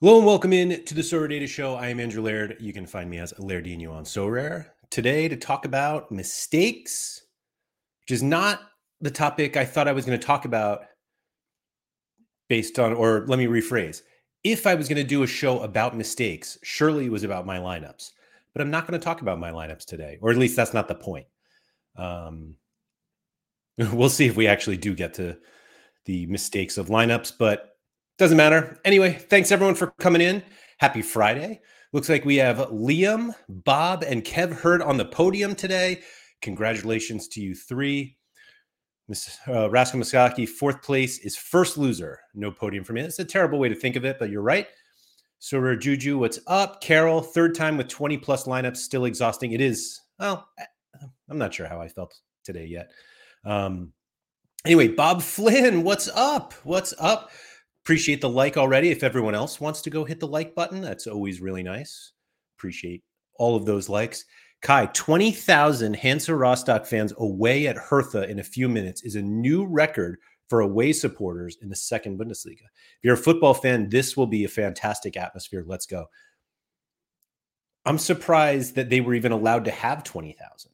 Hello and welcome in to the Sorare Data Show. I am Andrew Laird. You can find me as Lairdinho on Sorare. Today to talk about mistakes, which is not the topic I thought I was going to talk about based on, or let me rephrase. If I was going to do a show about mistakes, surely it was about my lineups. But I'm not going to talk about my lineups today, or at least that's not the point. We'll see if we actually do get to the mistakes of lineups, but doesn't matter. Anyway, thanks everyone for coming in. Happy Friday. Looks like we have Liam, Bob, and Kev Hurd on the podium today. Congratulations to you three. Rasko Masaki, fourth place, is first loser. No podium for me. It's a terrible way to think of it, but you're right. Sorare Juju, what's up? Carol, third time with 20 plus lineups, still exhausting. It is, well, I'm not sure how I felt today yet. Anyway, Bob Flynn, what's up? What's up? Appreciate the like already. If everyone else wants to go hit the like button, that's always really nice. Appreciate all of those likes. Kai, 20,000 Hansa Rostock fans away at Hertha in a few minutes is a new record for away supporters in the second Bundesliga. If you're a football fan, this will be a fantastic atmosphere. Let's go. I'm surprised that they were even allowed to have 20,000.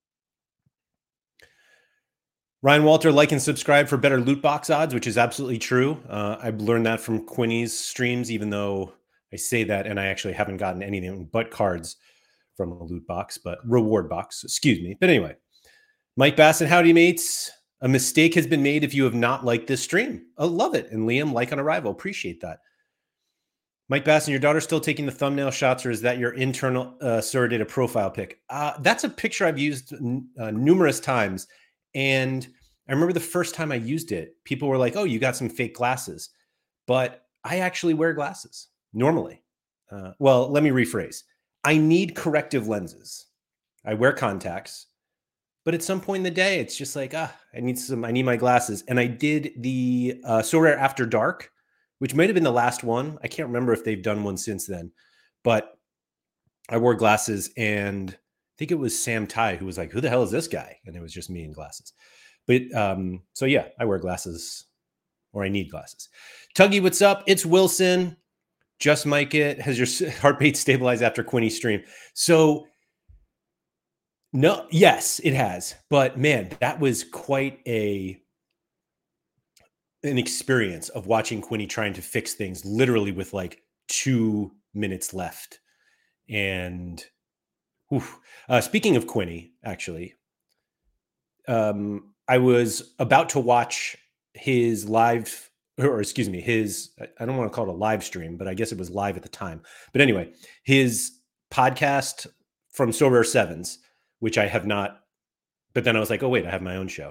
Ryan Walter, like and subscribe for better loot box odds, which is absolutely true. I've learned that from Quinny's streams, even though I say that and I actually haven't gotten anything but cards from a loot box, but reward box, excuse me. But anyway, Mike Bassett, howdy mates. A mistake has been made if you have not liked this stream. I love it. And Liam, like on arrival. Appreciate that. Mike Bassett, your daughter still taking the thumbnail shots, or is that your internal Sorare Data profile pic? That's a picture I've used numerous times. And I remember the first time I used it, people were like, oh, you got some fake glasses. But I actually wear glasses normally. Well, let me rephrase. I need corrective lenses. I wear contacts. But at some point in the day, it's just like, I need my glasses. And I did the Sorare After Dark, which might have been the last one. I can't remember if they've done one since then. But I wore glasses, and I think it was Sam Ty who was like, who the hell is this guy? And it was just me in glasses. But so yeah, I wear glasses, or I need glasses. Tuggy, what's up? It's Wilson. Just mic it. Has your heart rate stabilized after Quinny stream? So no, yes, it has. But man, that was quite an experience of watching Quinny trying to fix things literally with like 2 minutes left. And speaking of Quinny, actually, I was about to watch his live, or excuse me, I don't want to call it a live stream, but I guess it was live at the time. But anyway, his podcast from Sorare Sevens, which I have not, but then I was like, oh, wait, I have my own show.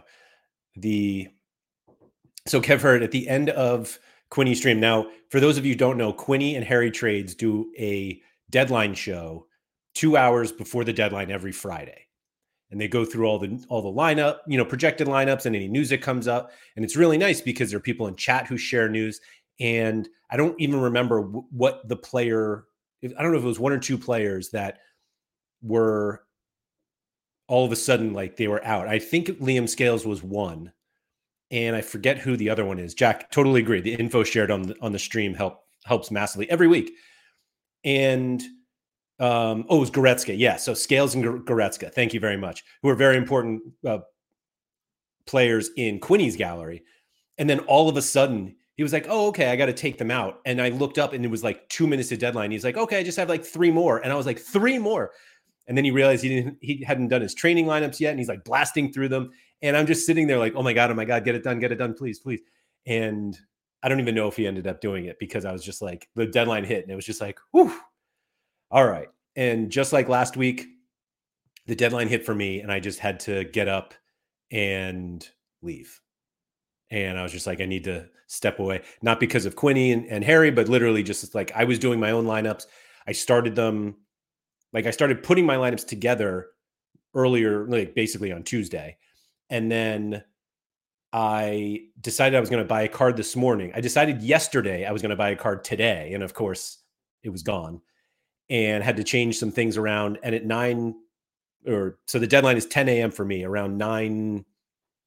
So Kev Hurd, at the end of Quinny's stream. Now, for those of you who don't know, Quinny and Harry Trades do a deadline show 2 hours before the deadline every Friday. And they go through all the lineup, projected lineups and any news that comes up. And it's really nice because there are people in chat who share news. And I don't even remember what the player, I don't know if it was one or two players that were all of a sudden like they were out. I think Liam Scales was one. And I forget who the other one is. Jack, totally agree. The info shared on the stream helps massively every week. And it was Goretzka. Yeah, so Scales and Goretzka, thank you very much, who are very important players in Quinny's gallery. And then all of a sudden, he was like, oh, okay, I got to take them out. And I looked up and it was like 2 minutes to deadline. He's like, okay, I just have like 3 more. And I was like, 3 more. And then he realized he hadn't done his training lineups yet. And he's like blasting through them. And I'm just sitting there like, oh my God, get it done, please. And I don't even know if he ended up doing it because I was just like, the deadline hit and it was just like, whew, all right. And just like last week, the deadline hit for me and I just had to get up and leave. And I was just like, I need to step away, not because of Quinny and Harry, but literally just like I was doing my own lineups. I started putting my lineups together earlier, like basically on Tuesday. And then I decided I was going to buy a card this morning. I decided yesterday I was going to buy a card today. And of course it was gone and had to change some things around. And at so the deadline is 10 a.m. for me. Around 9:05,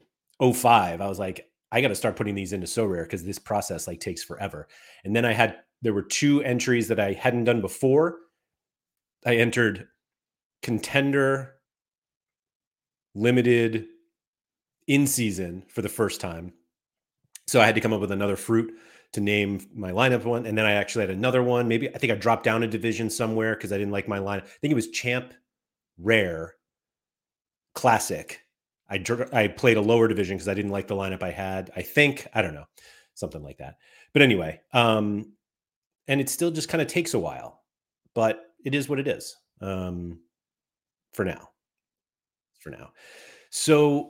I was like, I got to start putting these into Sorare because this process like takes forever. And then I had There were 2 entries that I hadn't done before. I entered contender, limited, in season for the first time. So I had to come up with another fruit to name my lineup one. And then I actually had another one. Maybe I think I dropped down a division somewhere because I didn't like my line. I think it was champ, rare, classic. I played a lower division because I didn't like the lineup I had. I think, I don't know, something like that. But anyway, and it still just kind of takes a while, but it is what it is for now. For now. So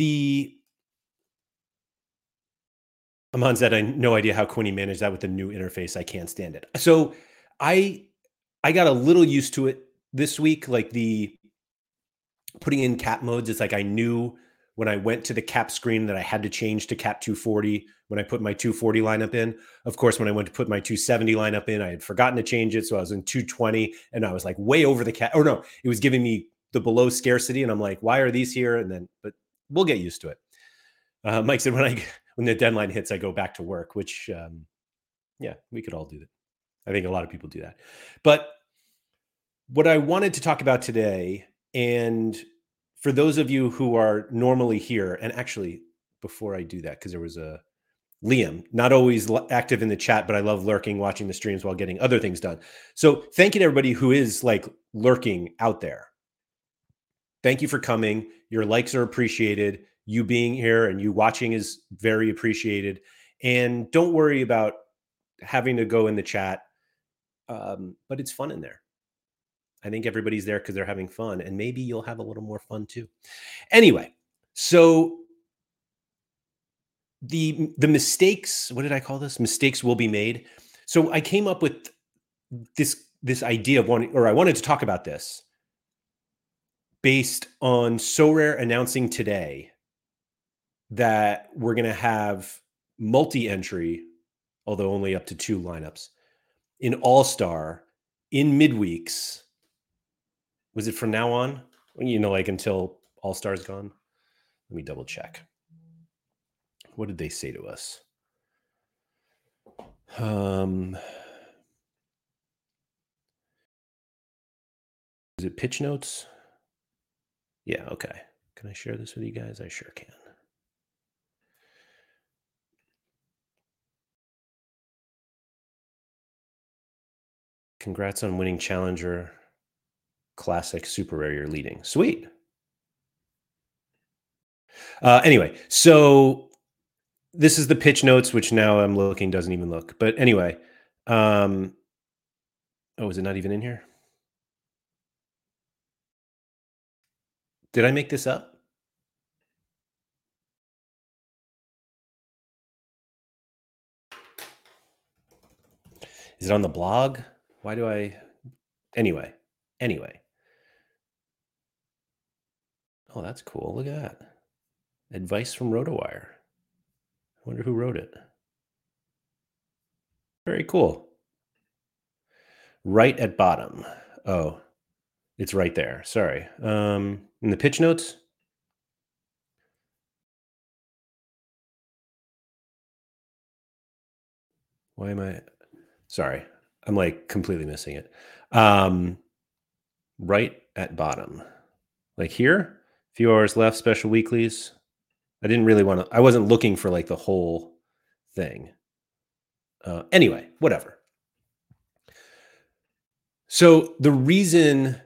Aman said, I no idea how Quinny managed that with the new interface. I can't stand it. So I got a little used to it this week, like the putting in cap modes. It's like I knew when I went to the cap screen that I had to change to cap 240 when I put my 240 lineup in. Of course, when I went to put my 270 lineup in, I had forgotten to change it. So I was in 220 and I was like way over the cap. Or no, it was giving me the below scarcity. And I'm like, why are these here? And then, but we'll get used to it. Mike said, when the deadline hits, I go back to work, which, yeah, we could all do that. I think a lot of people do that. But what I wanted to talk about today, and for those of you who are normally here, and actually, before I do that, because there was a Liam, not always active in the chat, but I love lurking, watching the streams while getting other things done. So thank you to everybody who is like lurking out there. Thank you for coming. Your likes are appreciated. You being here and you watching is very appreciated. And don't worry about having to go in the chat, but it's fun in there. I think everybody's there because they're having fun, and maybe you'll have a little more fun too. Anyway, so the mistakes, what did I call this? Mistakes will be made. So I came up with this idea of I wanted to talk about this based on Sorare announcing today that we're going to have multi-entry, although only up to 2 lineups, in All-Star in midweeks. Was it from now on? Like until All-Star is gone? Let me double check. What did they say to us? Is it pitch notes? Yeah, okay. Can I share this with you guys? I sure can. Congrats on winning Challenger Classic Super Rare. You're leading. Sweet. Anyway, so this is the pitch notes, which now I'm looking doesn't even look. But anyway, oh, is it not even in here? Did I make this up? Is it on the blog? Why do I? Anyway. Oh, that's cool. Look at that. Advice from RotoWire. I wonder who wrote it. Very cool. Right at bottom. Oh, it's right there. Sorry. In the pitch notes. Why am I? Sorry. I'm like completely missing it. Right at bottom. Like here, few hours left, special weeklies. I didn't really want to, I wasn't looking for like the whole thing. Anyway, whatever. So the reason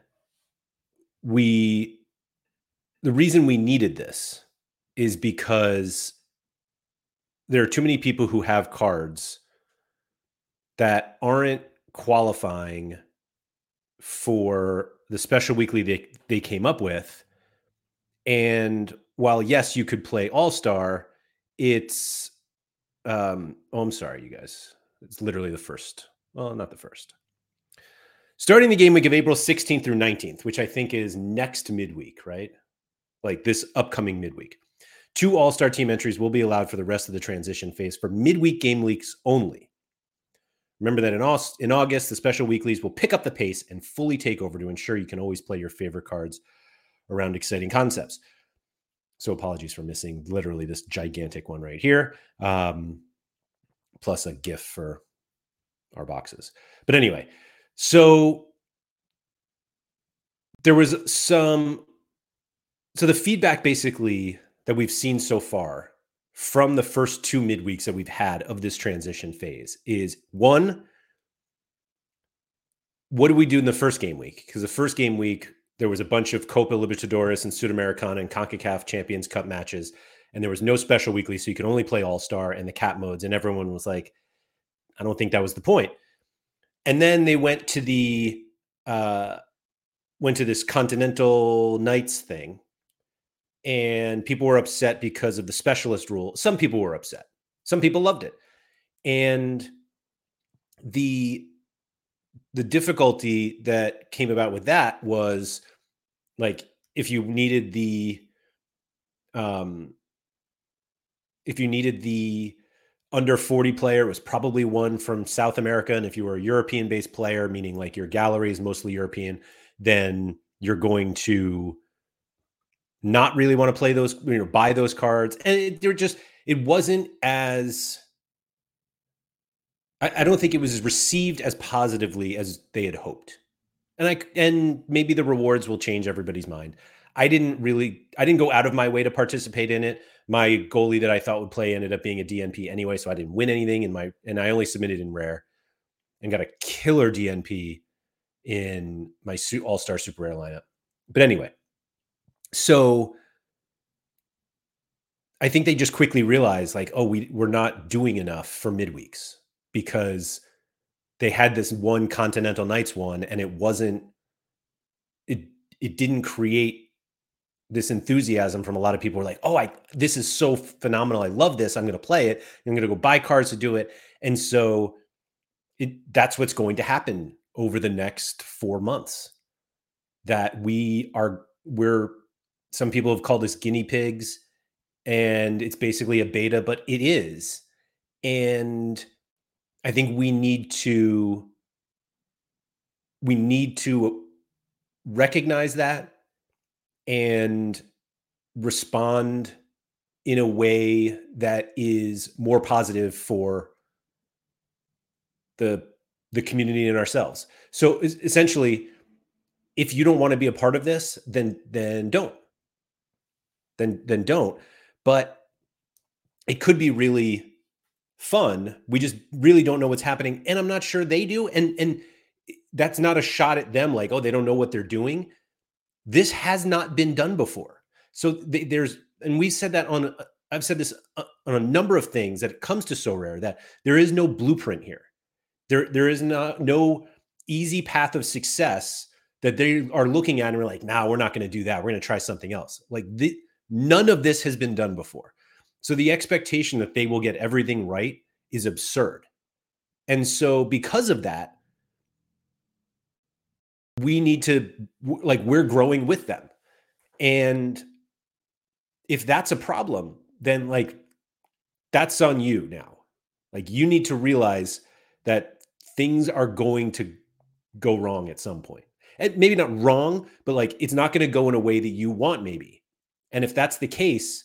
we needed this is because there are too many people who have cards that aren't qualifying for the special weekly they came up with. And while, yes, you could play All-Star, it's, I'm sorry, you guys. It's literally the first. Well, not the first. Starting the game week of April 16th through 19th, which I think is next midweek, right? Like this upcoming midweek. 2 All-Star team entries will be allowed for the rest of the transition phase for midweek game weeks only. Remember that in August, the special weeklies will pick up the pace and fully take over to ensure you can always play your favorite cards around exciting concepts. So apologies for missing literally this gigantic one right here. Plus a GIF for our boxes. But anyway, so there was some, so the feedback basically that we've seen so far from the first 2 midweeks that we've had of this transition phase is, one, what do we do in the first game week? Because the first game week, there was a bunch of Copa Libertadores and Sudamericana and CONCACAF Champions Cup matches, and there was no special weekly, so you could only play All-Star and the cap modes, and everyone was like, I don't think that was the point. And then they went to this Continental Nights thing, and people were upset because of the specialist rule. Some people were upset. Some people loved it. And the difficulty that came about with that was, like, if you needed the under 40 player, it was probably one from South America. And if you were a European based player, meaning like your gallery is mostly European, then you're going to not really want to play those, buy those cards. And it wasn't as, I don't think it was received as positively as they had hoped. And maybe the rewards will change everybody's mind. I didn't go out of my way to participate in it. My goalie that I thought would play ended up being a DNP anyway, so I didn't win anything and I only submitted in rare and got a killer DNP in my All-Star Super Rare lineup. But anyway, so I think they just quickly realized, like, oh, we're not doing enough for midweeks, because they had this one Continental Nights one, and it didn't create this enthusiasm from a lot of people. Who are like, oh, this is so phenomenal. I love this. I'm going to play it. I'm going to go buy cards to do it. And so that's what's going to happen over the next 4 months, that some people have called us guinea pigs, and it's basically a beta, but it is. And I think we need to recognize that and respond in a way that is more positive for the community and ourselves. So essentially, if you don't want to be a part of this, then don't. Then don't. But it could be really fun. We just really don't know what's happening, and I'm not sure they do. And that's not a shot at them, like, oh, they don't know what they're doing. This has not been done before. So and we said that I've said this on a number of things, that it comes to Sorare, that there is no blueprint here. There is no easy path of success that they are looking at and we're like, nah, we're not going to do that. We're going to try something else. Like, none of this has been done before. So the expectation that they will get everything right is absurd. And so because of that, we need to, like, we're growing with them. And if that's a problem, then, like, that's on you now. Like, you need to realize that things are going to go wrong at some point. And maybe not wrong, but, like, it's not going to go in a way that you want, maybe. And if that's the case,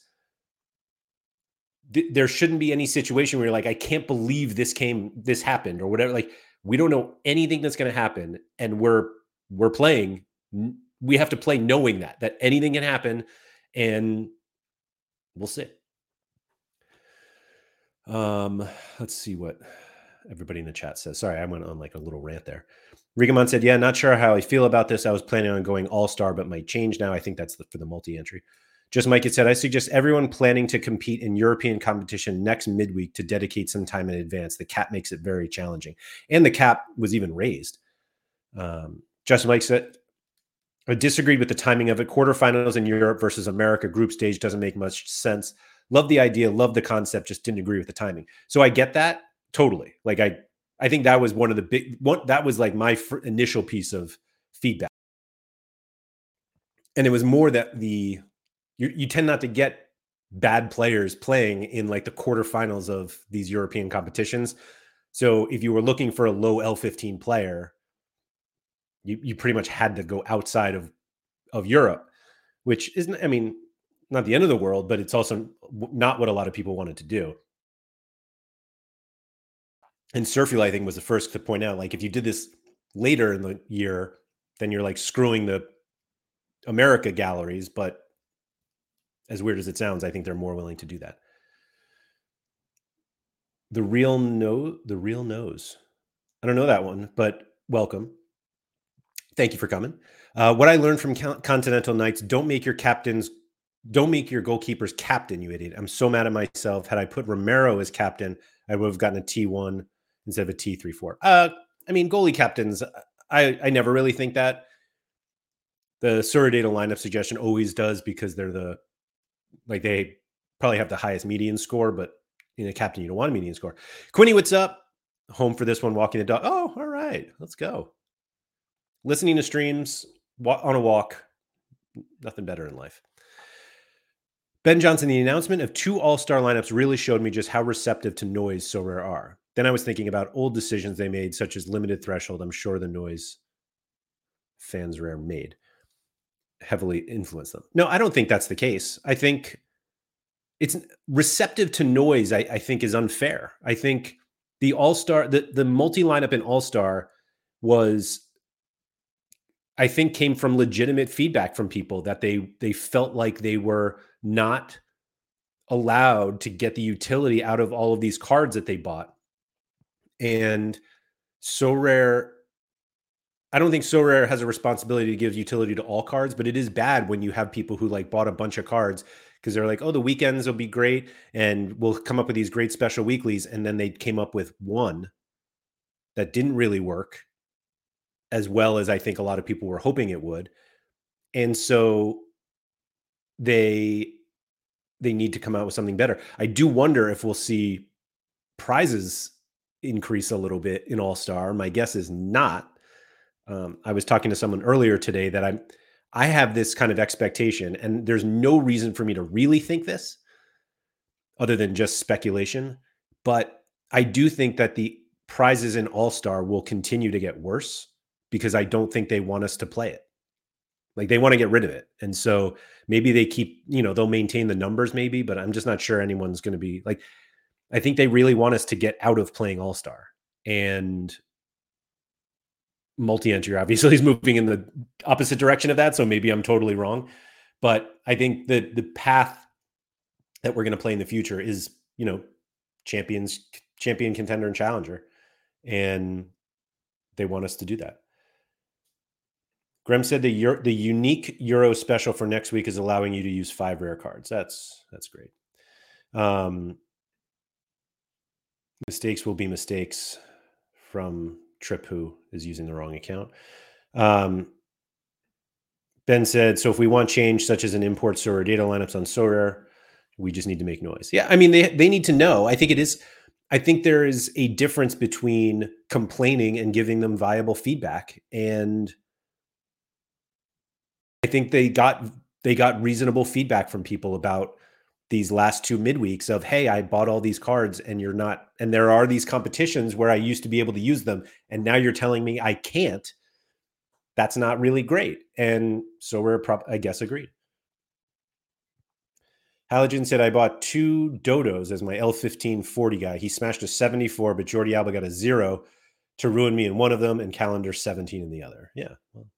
there shouldn't be any situation where you're like, I can't believe this happened or whatever. Like, we don't know anything that's going to happen, and we're playing. We have to play knowing that anything can happen, and we'll see. Let's see what everybody in the chat says. Sorry, I went on like a little rant there. Rigamon said, yeah, not sure how I feel about this. I was planning on going All-Star, but might change now. I think that's for the multi-entry. Just Mike had said, I suggest everyone planning to compete in European competition next midweek to dedicate some time in advance. The cap makes it very challenging. And the cap was even raised. Just Mike said, I disagreed with the timing of it. Quarterfinals in Europe versus America group stage doesn't make much sense. Love the idea, love the concept, just didn't agree with the timing. So I get that totally. Like, I think that was one of the big one. That was like my initial piece of feedback. And it was more that you tend not to get bad players playing in like the quarterfinals of these European competitions. So if you were looking for a low L15 player, you pretty much had to go outside of Europe, which isn't, I mean, not the end of the world, but it's also not what a lot of people wanted to do. And Surfila, I think, was the first to point out, like, if you did this later in the year, then you're like screwing the America galleries. But as weird as it sounds, I think they're more willing to do that. The real nose. I don't know that one, but welcome. Thank you for coming. What I learned from Continental Knights: don't make your goalkeepers captain, you idiot. I'm so mad at myself. Had I put Romero as captain, I would have gotten a T1 instead of a T3-4. I mean, goalie captains, I never really think that. The Surradata lineup suggestion always does, because they're they probably have the highest median score, but in a captain, you don't want a median score. Quinny, what's up? Home for this one, walking the dog. Oh, all right. Let's go. Listening to streams on a walk. Nothing better in life. Ben Johnson, the announcement of 2 all-star lineups really showed me just how receptive to noise Sorare are. Then I was thinking about old decisions they made, such as limited threshold. I'm sure the noise fans rare made heavily influenced them. No, I don't think that's the case. I think it's receptive to noise, I think, is unfair. I think the all-star, the multi-lineup in all-star was, I think, came from legitimate feedback from people that they felt like they were not allowed to get the utility out of all of these cards that they bought. And Sorare, I don't think Sorare has a responsibility to give utility to all cards, but it is bad when you have people who like bought a bunch of cards because they're like, oh, the weekends will be great and we'll come up with these great special weeklies. And then they came up with one that didn't really work as well as I think a lot of people were hoping it would. And so they need to come out with something better. I do wonder if we'll see prizes increase a little bit in All-Star. My guess is not. I was talking to someone earlier today that I have this kind of expectation, and there's no reason for me to really think this other than just speculation. But I do think that the prizes in All-Star will continue to get worse because I don't think they want us to play it. Like, they want to get rid of it. And so maybe they keep, they'll maintain the numbers maybe, but I'm just not sure anyone's going to be like, I think they really want us to get out of playing All-Star. And multi-entry obviously is moving in the opposite direction of that. So maybe I'm totally wrong. But I think that the path that we're going to play in the future is, champion, contender, and challenger. And they want us to do that. Graham said the unique Euro special for next week is allowing you to use 5 rare cards. That's great. Mistakes will be mistakes from Trip, who is using the wrong account. Ben said, so if we want change, such as an import Sorare data lineups on Sorare, we just need to make noise. Yeah, I mean, they need to know. I think there is a difference between complaining and giving them viable feedback. And I think they got reasonable feedback from people about these last 2 midweeks of, hey, I bought all these cards and you're not, and there are these competitions where I used to be able to use them, and now you're telling me I can't. That's not really great. And so I guess, agreed. Halogen said, I bought 2 Dodos as my L15 40 guy. He smashed a 74, but Jordi Alba got a 0 to ruin me in one of them and Calendar 17 in the other. Yeah. Well,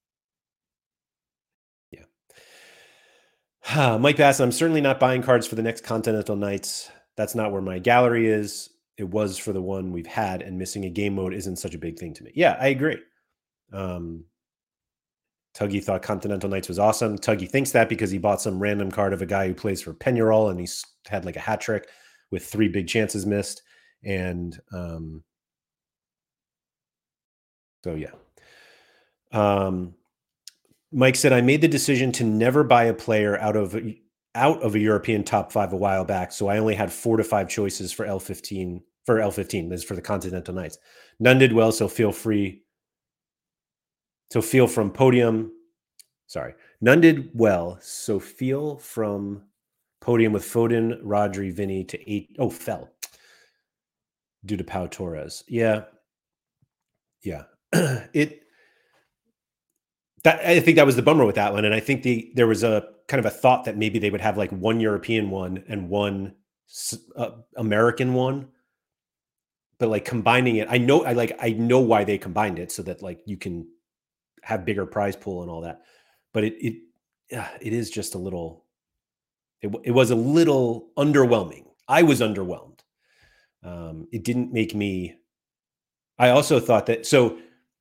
yeah. Mike Bass, I'm certainly not buying cards for the next Continental Knights. That's not where my gallery is. It was for the one we've had, and missing a game mode isn't such a big thing to me. Yeah, I agree. Tuggy thought Continental Knights was awesome. Tuggy thinks that because he bought some random card of a guy who plays for Peñarol, and he's had like a hat trick with 3 big chances missed. And so, yeah. Mike said, I made the decision to never buy a player out of a European top 5 a while back. So I only had 4 to 5 choices for L15. This is for the Continental Knights. None did well, so feel free. So feel from Podium. Sorry. None did well, so feel from Podium with Foden, Rodri, Vinny to 8. Oh, fell due to Pau Torres. Yeah. Yeah. I think that was the bummer with that one. And I think there was a kind of a thought that maybe they would have like 1 European one and 1 American one. but like combining it, I know why they combined it so that like you can have bigger prize pool and all that. But it is just a little. It was a little underwhelming. I was underwhelmed. It didn't make me. I also thought that so.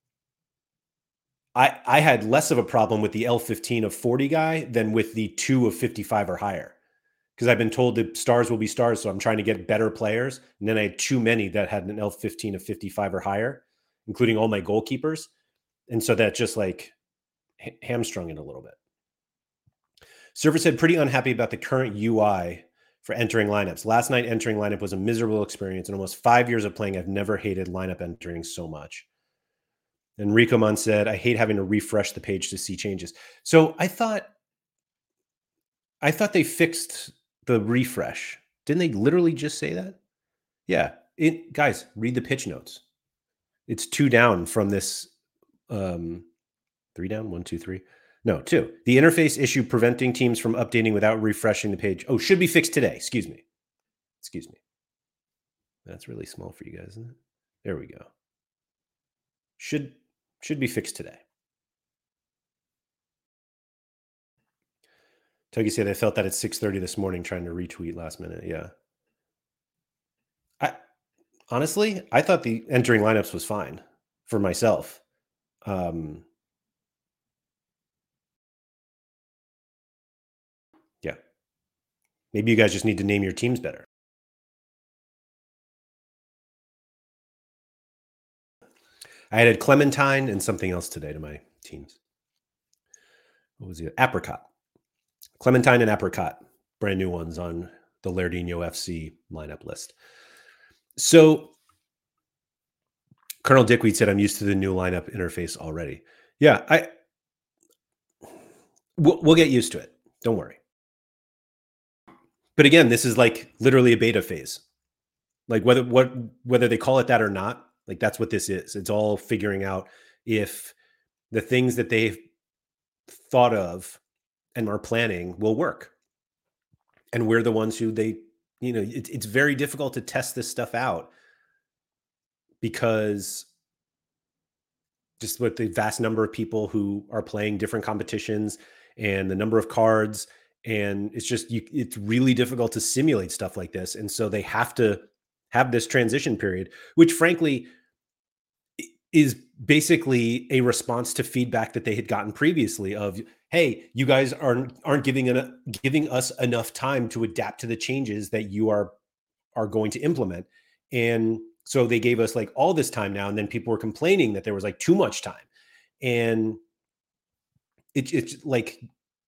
I had less of a problem with the L15 of 40 guy than with the 2 of 55 or higher. Because I've been told that stars will be stars, so I'm trying to get better players. And then I had too many that had an L15 of 55 or higher, including all my goalkeepers. And so that just like hamstrung it a little bit. Server said, pretty unhappy about the current UI for entering lineups. Last night entering lineup was a miserable experience. In almost 5 years of playing, I've never hated lineup entering so much. And Rico Mon said, I hate having to refresh the page to see changes. So I thought they fixed the refresh. Didn't they literally just say that? Yeah. Guys, read the pitch notes. It's 2 down from this 3 down, 1, 2, 3. No, 2. The interface issue preventing teams from updating without refreshing the page. Oh, should be fixed today. Excuse me. That's really small for you guys, isn't it? There we go. Should be fixed today. Tuggy said I felt that at 6:30 this morning trying to retweet last minute. Yeah. Honestly, I thought the entering lineups was fine for myself. Yeah. Maybe you guys just need to name your teams better. I added Clementine and something else today to my teams. What was it? Apricot. Clementine and Apricot. Brand new ones on the Lardino FC lineup list. So Colonel Dickweed said, I'm used to the new lineup interface already. Yeah, we'll get used to it. Don't worry. But again, this is like literally a beta phase. Like whether they call it that or not, like that's what this is. It's all figuring out if the things that they've thought of and are planning will work. And we're the ones who it's very difficult to test this stuff out because just with the vast number of people who are playing different competitions and the number of cards, and it's really difficult to simulate stuff like this. And so they have to have this transition period, which frankly is basically a response to feedback that they had gotten previously of, hey, you guys aren't giving us enough time to adapt to the changes that you are going to implement. And so they gave us like all this time now, and then people were complaining that there was like too much time. And it's like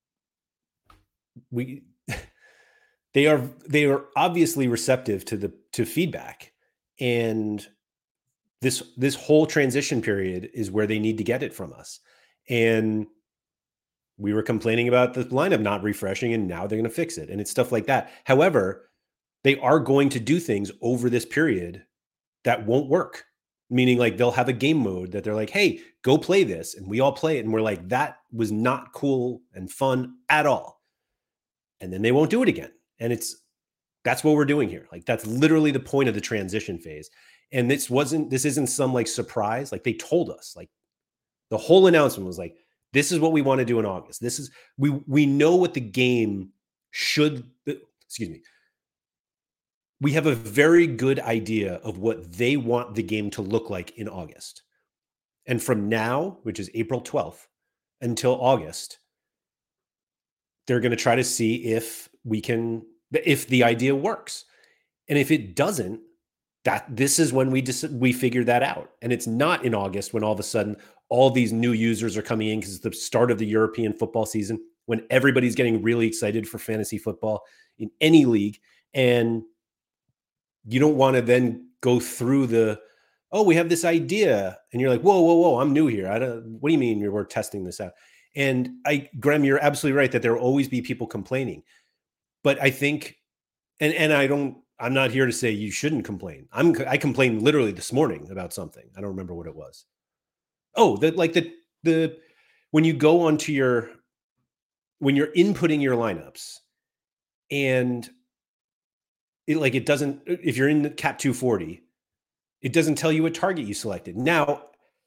they are obviously receptive to feedback, and this whole transition period is where they need to get it from us. And we were complaining about the lineup not refreshing, and now they're going to fix it. And it's stuff like that. However, they are going to do things over this period that won't work. Meaning like they'll have a game mode that they're like, hey, go play this. And we all play it. And we're like, that was not cool and fun at all. And then they won't do it again. And that's what we're doing here. Like that's literally the point of the transition phase. And this isn't some like surprise. Like they told us, like the whole announcement was like, this is what we want to do in August. This is, we know what the game should, excuse me. We have a very good idea of what they want the game to look like in August. And from now, which is April 12th, until August, they're going to try to see if the idea works. And if it doesn't, this is when we figure that out. And it's not in August when all of a sudden all these new users are coming in because it's the start of the European football season, when everybody's getting really excited for fantasy football in any league. And you don't want to then go through we have this idea. And you're like, whoa, I'm new here. What do you mean we're testing this out? And Graham, you're absolutely right that there will always be people complaining. But I think, and I'm not here to say you shouldn't complain. I complained literally this morning about something. I don't remember what it was. Oh, when you go onto when you're inputting your lineups and it doesn't, if you're in the Cap 240 It doesn't tell you what target you selected. Now,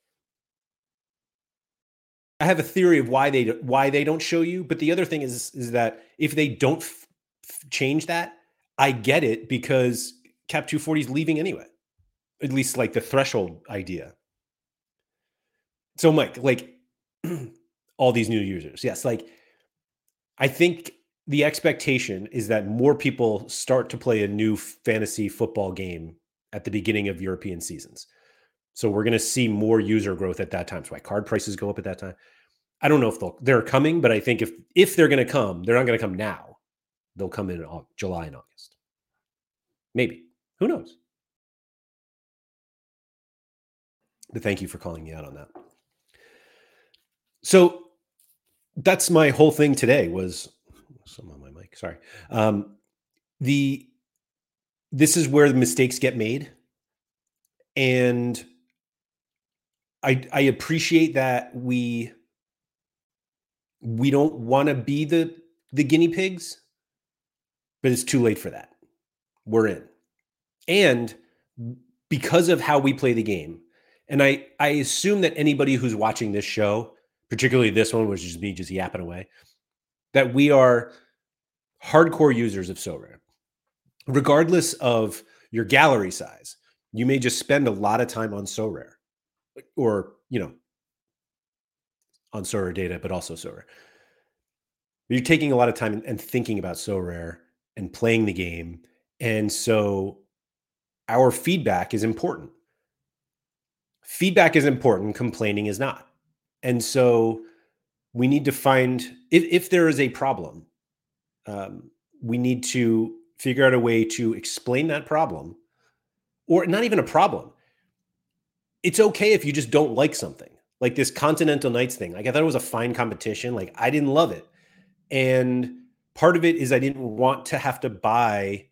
I have a theory of why they don't show you, but the other thing is that if they don't change that, I get it because Cap 240 is leaving anyway. At least like the threshold idea. So Mike, like all these new users. Yes, like I think the expectation is that more people start to play a new fantasy football game at the beginning of European seasons. So we're going to see more user growth at that time. That's why card prices go up at that time. I don't know if they're coming, but I think if they're going to come, they're not going to come now. They'll come in July and August. Maybe. Who knows? But thank you for calling me out on that. So that's my whole thing today was some on my mic. Sorry. This is where the mistakes get made. And I appreciate that we don't want to be the guinea pigs, but it's too late for that. We're in. And because of how we play the game, and I assume that anybody who's watching this show, particularly this one, which is me just yapping away, that we are hardcore users of Sorare. Regardless of your gallery size, you may just spend a lot of time on Sorare or, on Sorare data, but also Sorare. You're taking a lot of time and thinking about Sorare and playing the game. And so our feedback is important. Feedback is important. Complaining is not. And so we need to find, if there is a problem, we need to figure out a way to explain that problem, or not even a problem. It's okay if you just don't like something, like this Continental Knights thing. Like I thought it was a fine competition. Like I didn't love it. And part of it is I didn't want to have to buy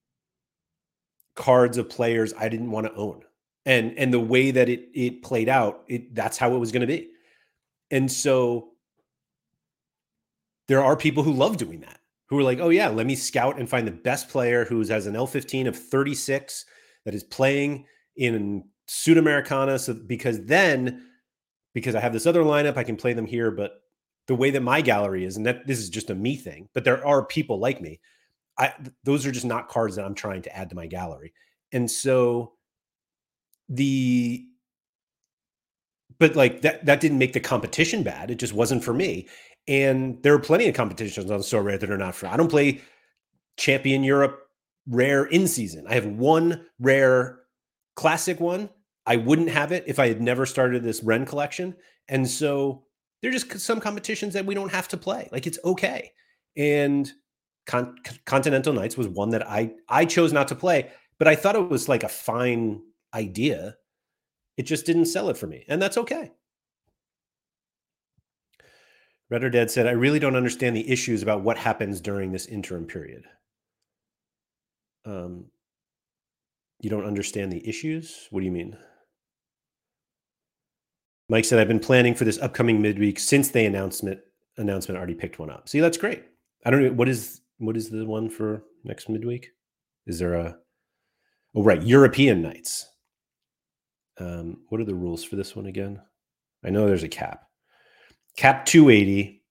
cards of players I didn't want to own. And the way that it played out, that's how it was going to be. And so there are people who love doing that, who are like, oh yeah, let me scout and find the best player who has an L15 of 36 that is playing in Sudamericana. So because I have this other lineup, I can play them here. But the way that my gallery is, and that this is just a me thing, but there are people like me. Those are just not cards that I'm trying to add to my gallery. And so but like that didn't make the competition bad. It just wasn't for me. And there are plenty of competitions on Sorare that are not for. I don't play Champion Europe rare in season. I have one rare classic one. I wouldn't have it if I had never started this Ren collection. And so they're just some competitions that we don't have to play. Like it's okay. And Continental Knights was one that I chose not to play, but I thought it was like a fine idea. It just didn't sell it for me, and that's okay. Red or Dead said, I really don't understand the issues about what happens during this interim period. You don't understand the issues? What do you mean? Mike said, I've been planning for this upcoming midweek since the announcement already picked one up. See, that's great. I don't know. What is the one for next midweek? Is there right, European Nights. What are the rules for this one again? I know there's a cap. Cap 280,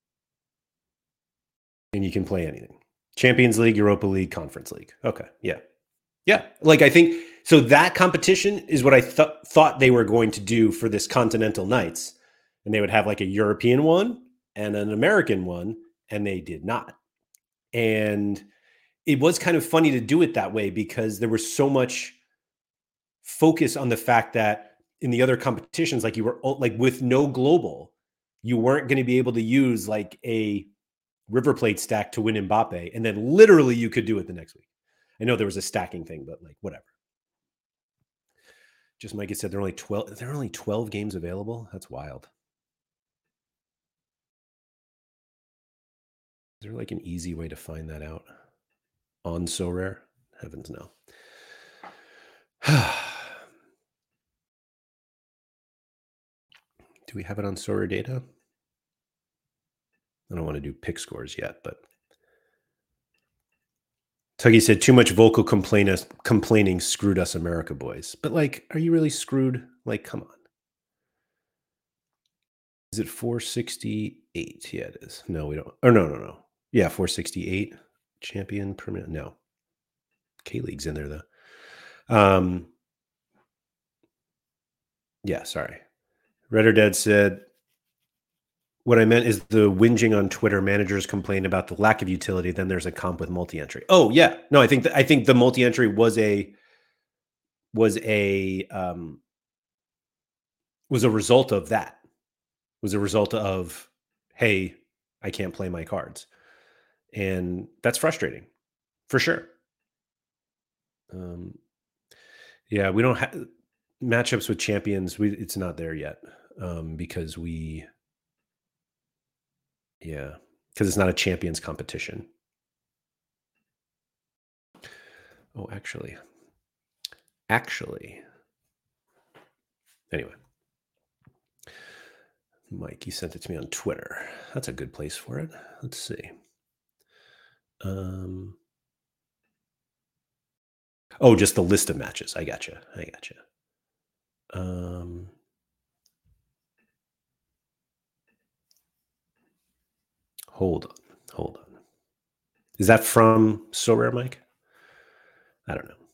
and you can play anything. Champions League, Europa League, Conference League. Okay, yeah. Yeah, like I think, so that competition is what I thought they were going to do for this Continental Knights. And they would have like a European one and an American one, and they did not. And it was kind of funny to do it that way because there was so much focus on the fact that in the other competitions, like you were like with no global, you weren't going to be able to use like a River Plate stack to win Mbappe, and then literally you could do it the next week. I know there was a stacking thing, but like whatever. Just Mike said there are only 12 games available. That's wild. Is there like an easy way to find that out on Sorare? Heavens no. Do we have it on Sorare data? I don't want to do pick scores yet, but Tuggy said, too much vocal complaining screwed us America boys. But like, are you really screwed? Like, come on. Is it 468? Yeah, it is. No, we don't. Oh, no. Yeah, 468. Champion permanent. No. K-League's in there, though. Yeah, sorry. Red or Dead said, what I meant is the whinging on Twitter. Managers complain about the lack of utility. Then there's a comp with multi-entry. Oh yeah, no, I think the multi-entry was a result of that. Was a result of, hey, I can't play my cards, and that's frustrating, for sure. Yeah, we don't have matchups with champions. It's not there yet because because it's not a champions competition. Oh, actually, anyway, Mike, you sent it to me on Twitter. That's a good place for it. Let's see. Oh, just the list of matches. I gotcha. Hold on. Is that from Sorare, Mike? I don't know.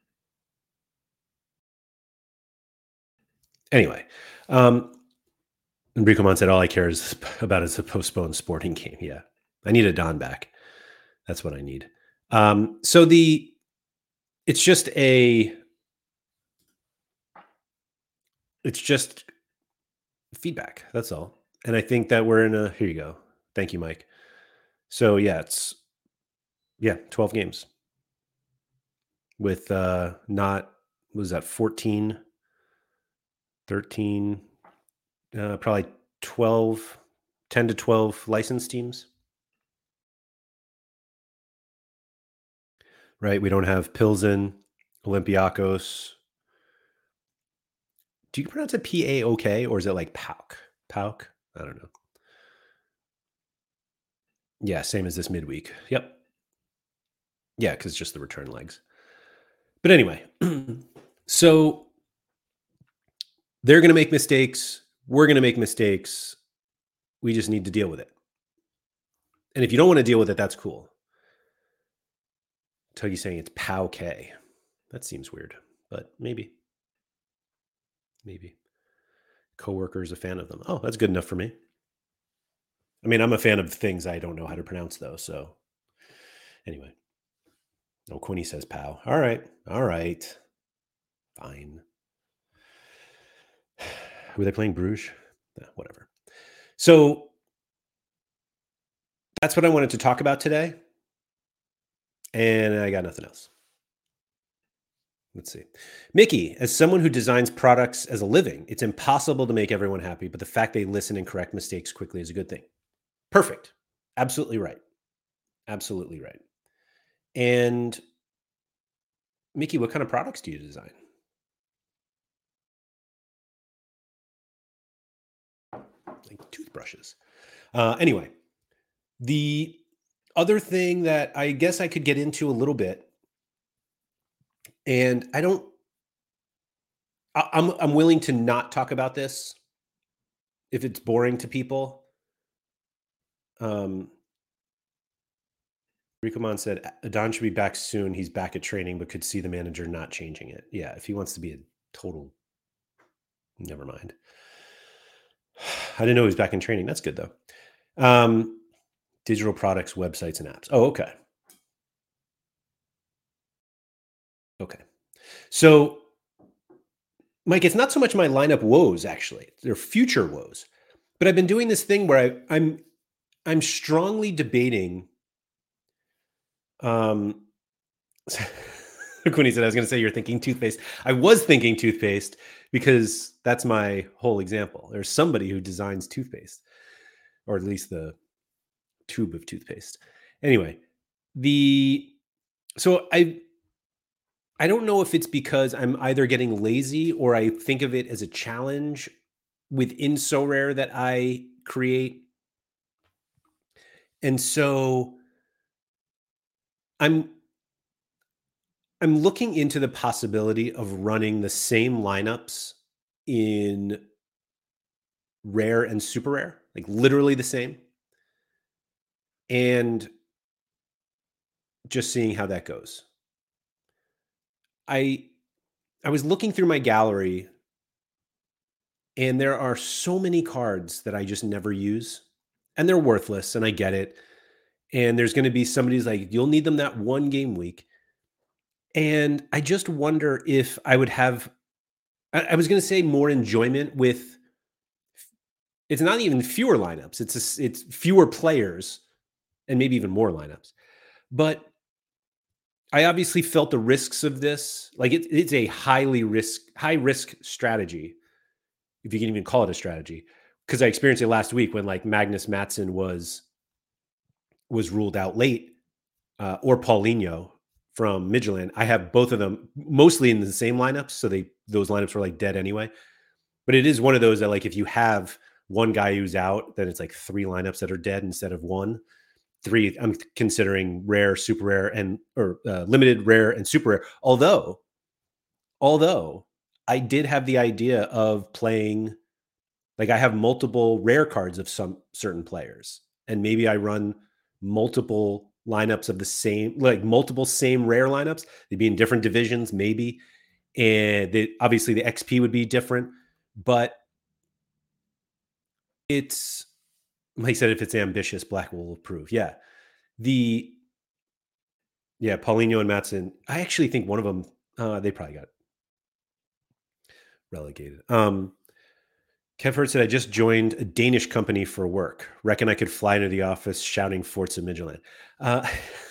Anyway, Bricomon said, all I care about is a postponed sporting game. Yeah, I need a Don back. That's what I need. So it's just feedback. That's all. And I think that we're in here you go. Thank you, Mike. So yeah, 12 games with not, what was that, 14, 13, probably 12, 10 to 12 licensed teams. Right? We don't have Pilsen, Olympiacos. Do you pronounce it P-A-O-K or is it like Pauk? Pauk? I don't know. Yeah, same as this midweek. Yep. Yeah, because just the return legs. But anyway, so they're going to make mistakes. We're going to make mistakes. We just need to deal with it. And if you don't want to deal with it, that's cool. Tuggy saying it's Pow-K. That seems weird, but maybe. Coworker is a fan of them. Oh, that's good enough for me. I mean, I'm a fan of things I don't know how to pronounce, though. So anyway. Oh, Quinny says Pow. All right. Fine. Were they playing Bruges? Whatever. So that's what I wanted to talk about today. And I got nothing else. Let's see. Mickey, as someone who designs products as a living, it's impossible to make everyone happy, but the fact they listen and correct mistakes quickly is a good thing. Perfect. Absolutely right. And Mickey, what kind of products do you design? Like toothbrushes. Anyway, the other thing that I guess I could get into a little bit, and I'm willing to not talk about this if it's boring to people. Ricomon said Adon should be back soon. He's back at training, but could see the manager not changing it. Yeah, if he wants to be a total, never mind. I didn't know he was back in training. That's good though. Digital products, websites, and apps. Oh, okay. So, Mike, it's not so much my lineup woes, actually. They're future woes. But I've been doing this thing where I'm strongly debating. Quinny said, I was going to say you're thinking toothpaste. I was thinking toothpaste because that's my whole example. There's somebody who designs toothpaste, or at least the tube of toothpaste. Anyway, so I don't know if it's because I'm either getting lazy or I think of it as a challenge within Sorare that I create. And so I'm I'm looking into the possibility of running the same lineups in rare and super rare, like literally the same, and just seeing how that goes. I I was looking through my gallery and there are so many cards that I just never use and they're worthless and I get it. And there's going to be somebody's like you'll need them that one game week. And I just wonder if I would have I was going to say more enjoyment with it's not even fewer lineups. It's fewer players and maybe even more lineups. But I obviously felt the risks of this. Like it's a high risk strategy, if you can even call it a strategy. Because I experienced it last week when like Magnus Matson was ruled out late, or Paulinho from Midtjylland. I have both of them mostly in the same lineups, so those lineups were like dead anyway. But it is one of those that like if you have one guy who's out, then it's like three lineups that are dead instead of one. Three, I'm considering rare, super rare, and or limited, rare, and super rare. Although I did have the idea of playing like I have multiple rare cards of some certain players, and maybe I run multiple lineups of the same, like multiple same rare lineups. They'd be in different divisions, maybe, and obviously the XP would be different, but it's like I said, if it's ambitious, Black will approve. Yeah, the yeah, Paulinho and Matson. I actually think one of them they probably got relegated. Kev Hurt said, I just joined a Danish company for work. Reckon I could fly into the office shouting Forza Midtjylland. Uh,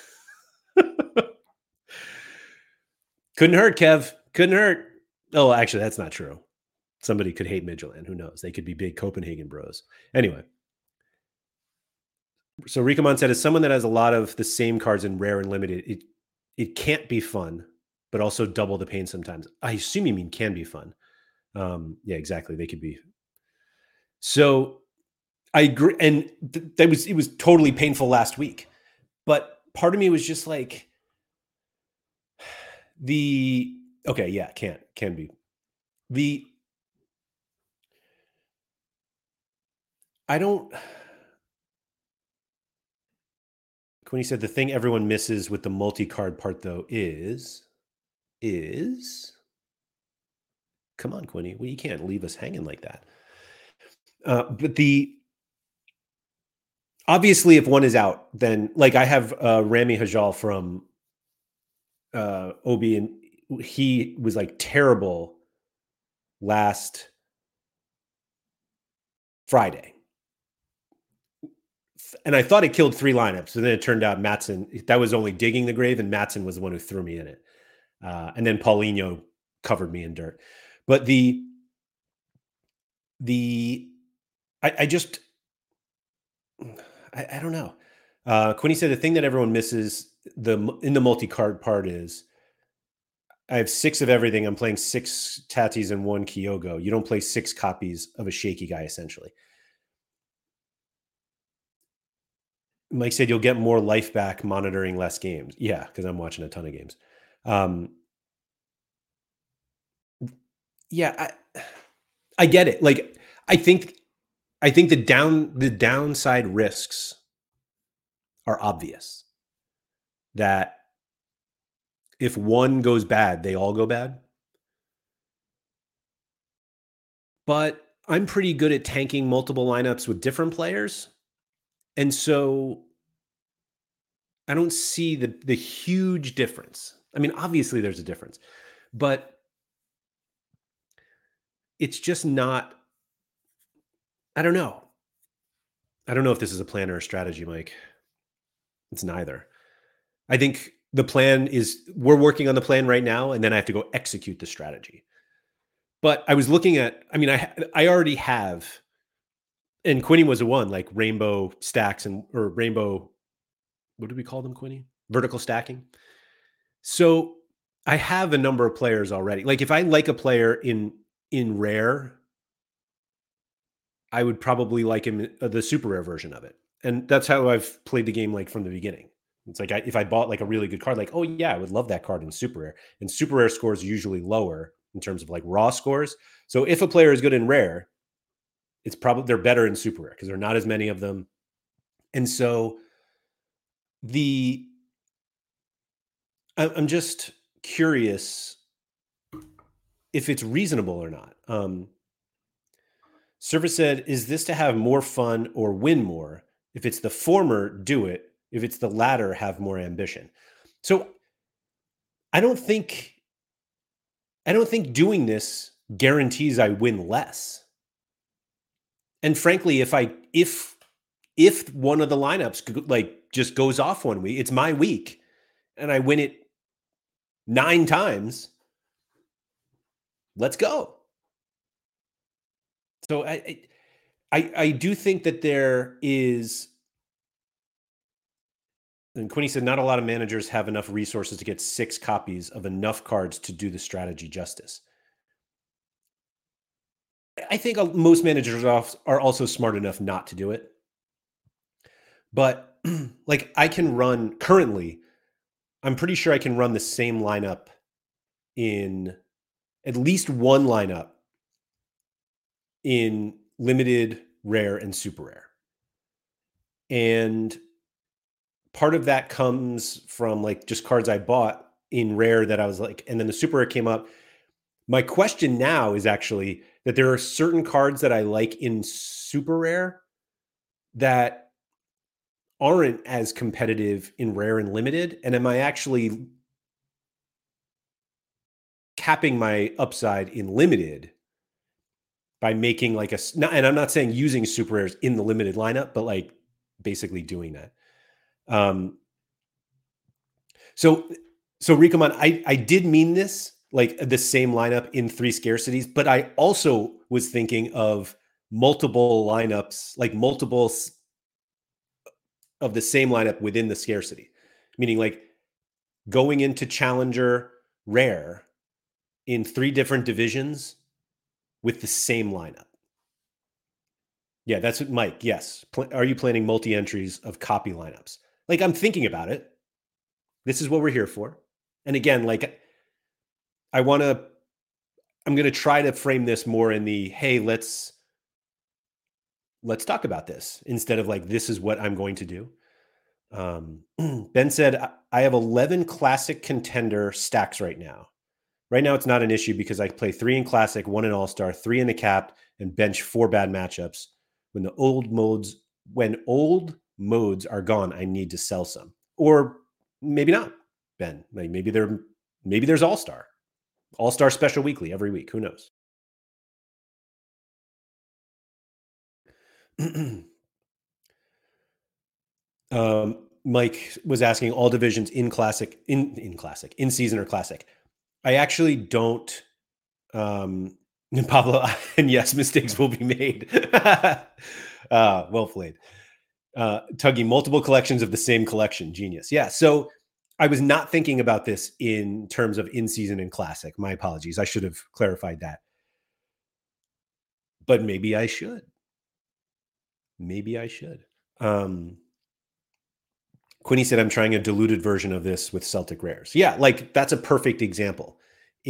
couldn't hurt, Kev. Couldn't hurt. Oh, actually, that's not true. Somebody could hate Midtjylland. Who knows? They could be big Copenhagen bros. Anyway. So Rikamon said, as someone that has a lot of the same cards in rare and limited, it can't be fun, but also double the pain sometimes. I assume you mean can be fun. Yeah, exactly. They could be. So I agree, and it was totally painful last week. But part of me was just like okay, yeah, can be. The I don't when he said the thing everyone misses with the multi-card part though is come on, Quinny. Well, you can't leave us hanging like that. But obviously if one is out, then like I have Rami Hajal from Obi, and he was like terrible last Friday. And I thought it killed three lineups. And then it turned out Matson, that was only digging the grave, and Matson was the one who threw me in it. And then Paulinho covered me in dirt. But I just, I don't know. Quinny said the thing that everyone misses in the multi-card part is I have 6 of everything. I'm playing 6 Tatis and 1 Kyogo. You don't play 6 copies of a shaky guy, essentially. Mike said you'll get more life back monitoring less games. Yeah, because I'm watching a ton of games. Yeah, I get it. Like I think the downside risks are obvious. That if one goes bad, they all go bad. But I'm pretty good at tanking multiple lineups with different players. And so I don't see the huge difference. I mean, obviously there's a difference, but it's just not. I don't know. I don't know if this is a plan or a strategy, Mike. It's neither. I think the plan is we're working on the plan right now, and then I have to go execute the strategy. But I was looking at, I mean, I already have, and Quinny was a one, like rainbow stacks or rainbow, what do we call them, Quinny? Vertical stacking. So I have a number of players already. Like if I like a player in rare, I would probably like him the super rare version of it. And that's how I've played the game like from the beginning. It's like if I bought like a really good card, like, oh yeah, I would love that card in super rare. And super rare scores are usually lower in terms of like raw scores. So if a player is good in rare, it's probably they're better in super rare because there are not as many of them. And so I'm just curious if it's reasonable or not. Service said, is this to have more fun or win more? If it's the former, do it. If it's the latter, have more ambition. So I don't think doing this guarantees I win less. And frankly, if one of the lineups like just goes off one week, it's my week, and I win it 9 times, let's go. So I do think that there is, and Quinny said, not a lot of managers have enough resources to get 6 copies of enough cards to do the strategy justice. I think most managers are also smart enough not to do it. But like I can run currently, I'm pretty sure I can run the same lineup in at least one lineup in limited, rare, and super rare. And part of that comes from like just cards I bought in rare that I was like, and then the super rare came up. My question now is actually that there are certain cards that I like in super rare that aren't as competitive in rare and limited. And am I actually capping my upside in limited by making like and I'm not saying using super rares in the limited lineup, but like basically doing that. So Rikaman, I did mean this, like the same lineup in 3 scarcities, but I also was thinking of multiple lineups, like multiples of the same lineup within the scarcity, meaning like going into challenger rare in 3 different divisions with the same lineup. Yeah, that's what Mike. Yes. Are you planning multi-entries of copy lineups? Like I'm thinking about it. This is what we're here for. And again, like I'm going to try to frame this more in the, hey, let's talk about this instead of like, this is what I'm going to do. Ben said, I have 11 classic contender stacks right now. Right now, it's not an issue because I play 3 in classic, 1 in all-star, 3 in the cap, and bench 4 bad matchups. When old modes are gone, I need to sell some, or maybe not. Ben, like maybe there's all-star special weekly every week. Who knows? Mike was asking all divisions in classic, in season or classic. I actually don't. Pablo, and yes, mistakes will be made. Well played. Tuggy, multiple collections of the same collection. Genius. Yeah. So I was not thinking about this in terms of in season and classic. My apologies. I should have clarified that. But maybe I should. Quinny said, I'm trying a diluted version of this with Celtic rares. Yeah, like that's a perfect example.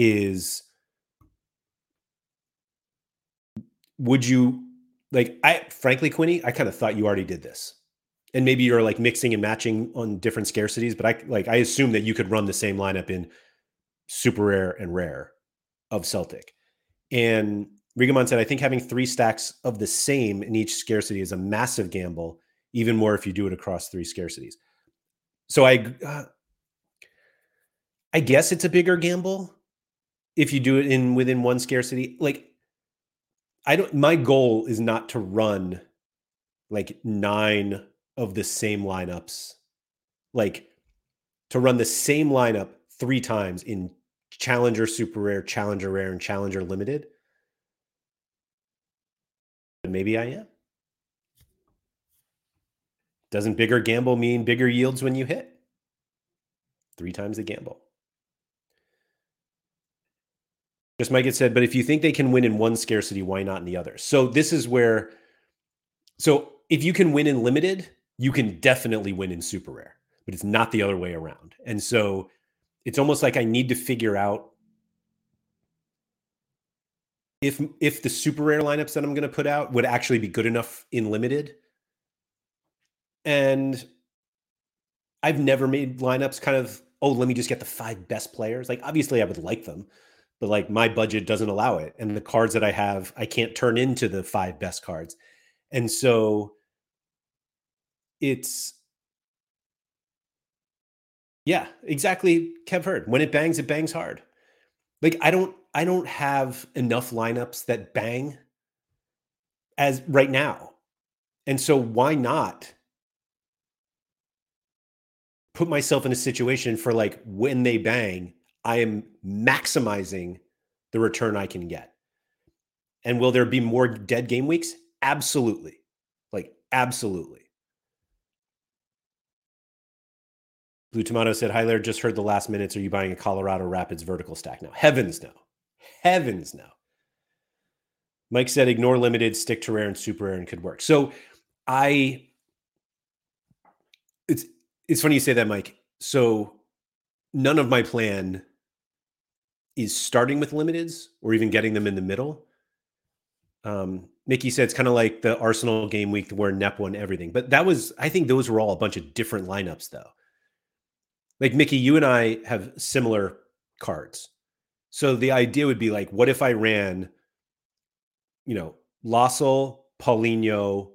Would you like, frankly, Quinny, I kind of thought you already did this. And maybe you're like mixing and matching on different scarcities, but I assume that you could run the same lineup in super rare and rare of Celtic. And Rigamon said, I think having 3 stacks of the same in each scarcity is a massive gamble, even more if you do it across 3 scarcities. So I guess it's a bigger gamble if you do it within 1 scarcity. Like my goal is not to run like 9 of the same lineups, like to run the same lineup 3 times in Challenger Super Rare, Challenger Rare, and Challenger Limited. Maybe I am. Doesn't bigger gamble mean bigger yields when you hit? 3 times the gamble. Just Mike had said, but if you think they can win in 1 scarcity, why not in the other? So this is where, if you can win in limited, you can definitely win in super rare. but it's not the other way around. And so it's almost like I need to figure out if the super rare lineups that I'm going to put out would actually be good enough in limited. And I've never made lineups kind of, oh, let me just get the 5 best players. Like, obviously I would like them, but like my budget doesn't allow it. And the cards that I have, I can't turn into the 5 best cards. And so it's, yeah, exactly. Kev Hurd. When it bangs hard. Like I don't have enough lineups that bang as right now. And so why not put myself in a situation for like when they bang, I am maximizing the return I can get. And will there be more dead game weeks? Absolutely. Like absolutely. Blue Tomato said, "Hi, Laird, just heard the last minutes. Are you buying a Colorado Rapids vertical stack now?" Heavens no. Heavens no. Mike said, "Ignore limited, stick to rare and super rare and could work." So it's funny you say that, Mike. So none of my plan is starting with limiteds or even getting them in the middle. Mickey said it's kind of like the Arsenal game week where Nep won everything. But I think those were all a bunch of different lineups, though. Like, Mickey, you and I have similar cards. So the idea would be like, what if I ran, Lossell, Paulinho,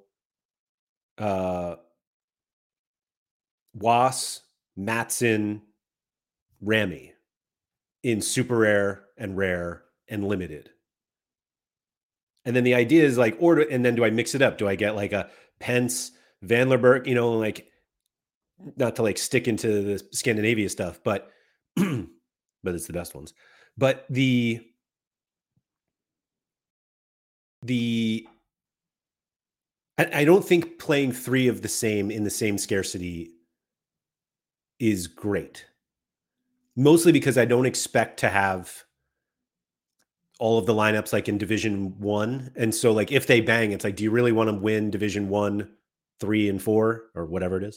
Was, Matson, Rami in super rare and limited. And then the idea is like, and then do I mix it up? Do I get like a Pence, Van Lerberg, like, not to like stick into the Scandinavia stuff, but it's the best ones. But I don't think playing 3 of the same in the same scarcity is great. Mostly because I don't expect to have all of the lineups like in Division 1. And so like if they bang, it's like, do you really want to win Division 1, 3, and 4 or whatever it is?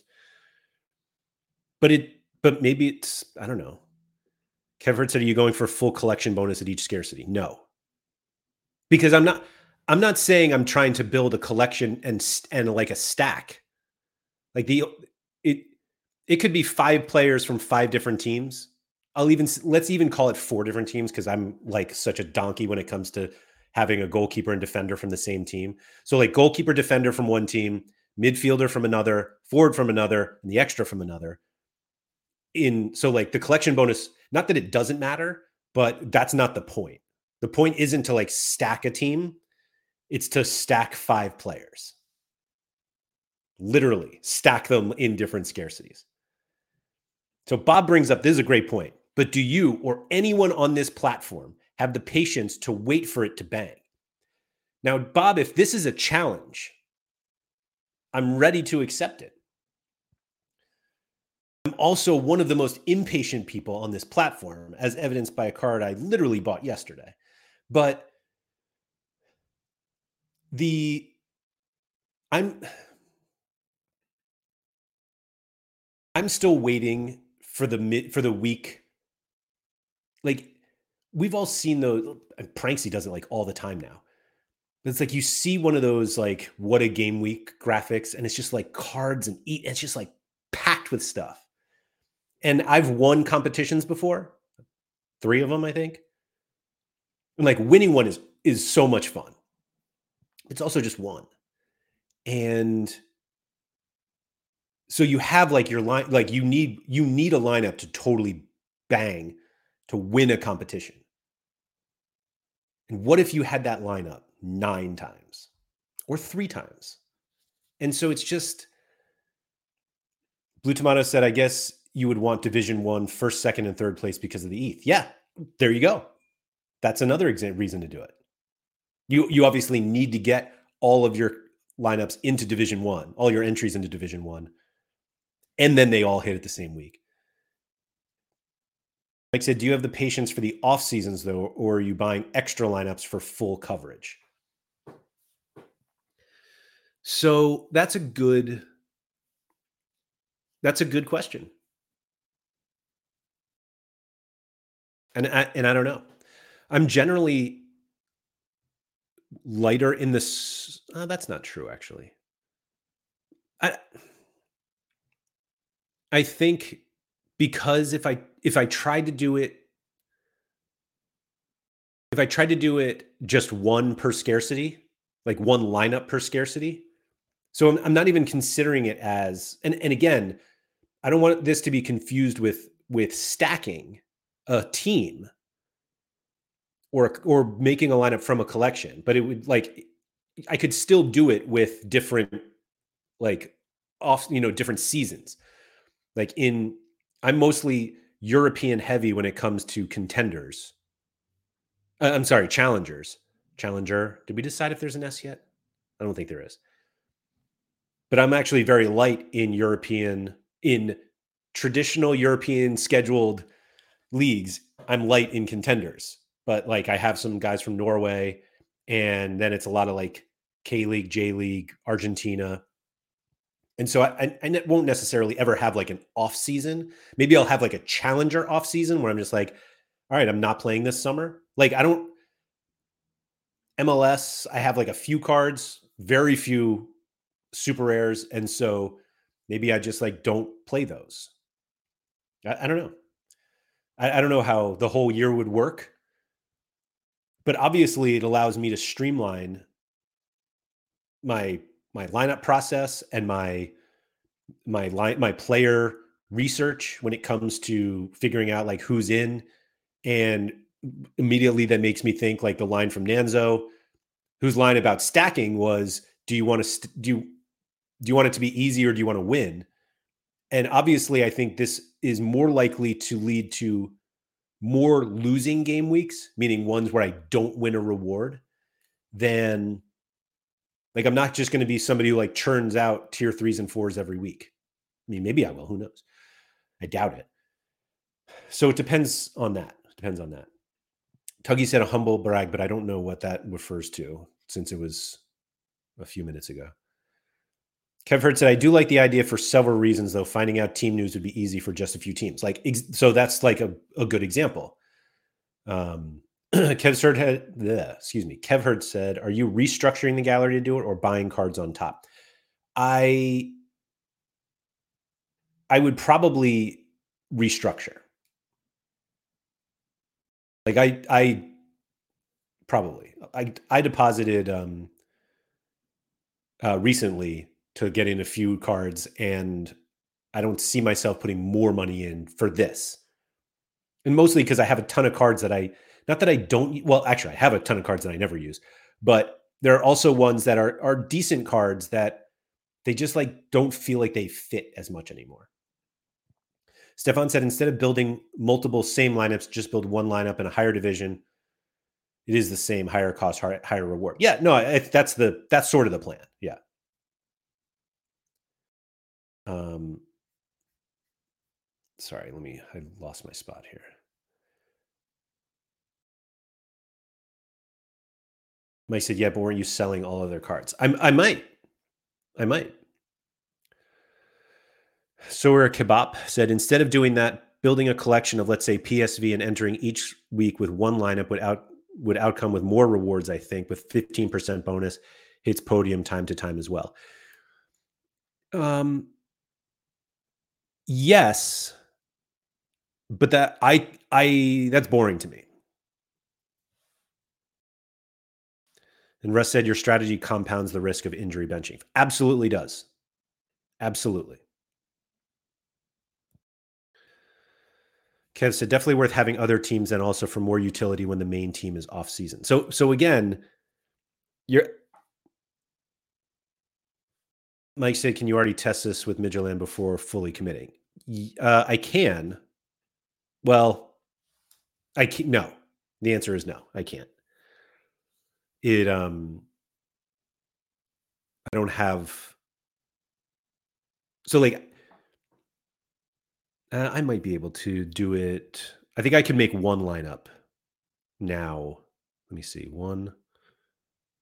But maybe it's, I don't know. Kevin said, "Are you going for full collection bonus at each scarcity?" No. Because I'm not saying I'm trying to build a collection and like a stack. Like it could be 5 players from 5 different teams. Let's even call it 4 different teams because I'm like such a donkey when it comes to having a goalkeeper and defender from the same team. So like goalkeeper, defender from one team, midfielder from another, forward from another, and the extra from another. So like the collection bonus, not that it doesn't matter, but that's not the point. The point isn't to like stack a team. It's to stack 5 players. Literally stack them in different scarcities. So Bob brings up, this is a great point, but do you or anyone on this platform have the patience to wait for it to bang? Now, Bob, if this is a challenge, I'm ready to accept it. I'm also one of the most impatient people on this platform, as evidenced by a card I literally bought yesterday. But I'm still waiting for the week. Like, we've all seen those. Pranksy does it like all the time now. But it's like you see one of those like what a game week graphics, and it's just like cards and it's just like packed with stuff. And I've won competitions before, 3 of them, I think. And like winning one is so much fun. It's also just one. And so you have like your line, like you need a lineup to totally bang to win a competition. And what if you had that lineup 9 times or 3 times? And so it's just, Blue Tomato said, "I guess you would want Division 1 first, second, and third place because of the ETH." Yeah, there you go. That's another reason to do it. You obviously need to get all of your lineups into Division 1, all your entries into Division 1, and then they all hit it the same week. Like I said, do you have the patience for the off seasons though, or are you buying extra lineups for full coverage? So that's a good That's a good question. And I don't know. I'm generally lighter in this. That's not true, actually. I I think because if I tried to do it if I tried to do it just one per scarcity, like one lineup per scarcity. So I'm not even considering it as, and again, I don't want this to be confused with stacking a team or making a lineup from a collection, but it would like I could still do it with different like different seasons. Like I'm mostly European heavy when it comes to contenders. I'm sorry, challengers. Challenger. Did we decide if there's an S yet? I don't think there is. But I'm actually very light in traditional European scheduled leagues. I'm light in contenders, but like I have some guys from Norway, and then it's a lot of like K League, J League, Argentina. And so I won't necessarily ever have like an off season. Maybe I'll have like a challenger off season where I'm just like, all right, I'm not playing this summer. Like I don't MLS, I have like a few cards, very few super rares, and so maybe I just like don't play those. I don't know. I don't know how the whole year would work, but obviously it allows me to streamline my lineup process and my player research when it comes to figuring out like who's in, and immediately that makes me think like the line from Nanzo, whose line about stacking was, do you want to do you want it to be easy or do you want to win? And obviously I think this is more likely to lead to more losing game weeks, meaning ones where I don't win a reward, than like I'm not just going to be somebody who like churns out tier 3s and 4s every week. I mean, maybe I will, who knows? I doubt it. So it depends on that. Depends on that. Tuggy said a humble brag, but I don't know what that refers to since it was a few minutes ago. Kev Hurd said, I do like the idea for several reasons, though. Finding out team news would be easy for just a few teams. Like, so that's like a good example. Kev Hurd said, are you restructuring the gallery to do it or buying cards on top? I would probably restructure. Like I probably I deposited recently to get in a few cards, and I don't see myself putting more money in for this. And mostly because I have a ton of cards that not that I don't, well, actually, I have a ton of cards that I never use, but there are also ones that are decent cards that they just like don't feel like they fit as much anymore. Stefan said, instead of building multiple same lineups, just build one lineup in a higher division. It is the same, higher cost, higher reward. Yeah, no, that's sort of the plan. Yeah. Sorry, I lost my spot here. Mike said, yeah, but weren't you selling all other cards? I might. Sour Kebab said, instead of doing that, building a collection of, let's say, PSV and entering each week with one lineup would outcome with more rewards, I think, with 15% bonus, hits podium time to time as well. Yes, but that's boring to me. And Russ said your strategy compounds the risk of injury benching. Absolutely does. Absolutely. Kev said definitely worth having other teams and also for more utility when the main team is off season. So again, Mike said, can you already test this with Midtjylland before fully committing? I can. Well, I can't. No. The answer is no. I can't. I don't have. So like, I might be able to do it. I think I can make one lineup now. Let me see. One.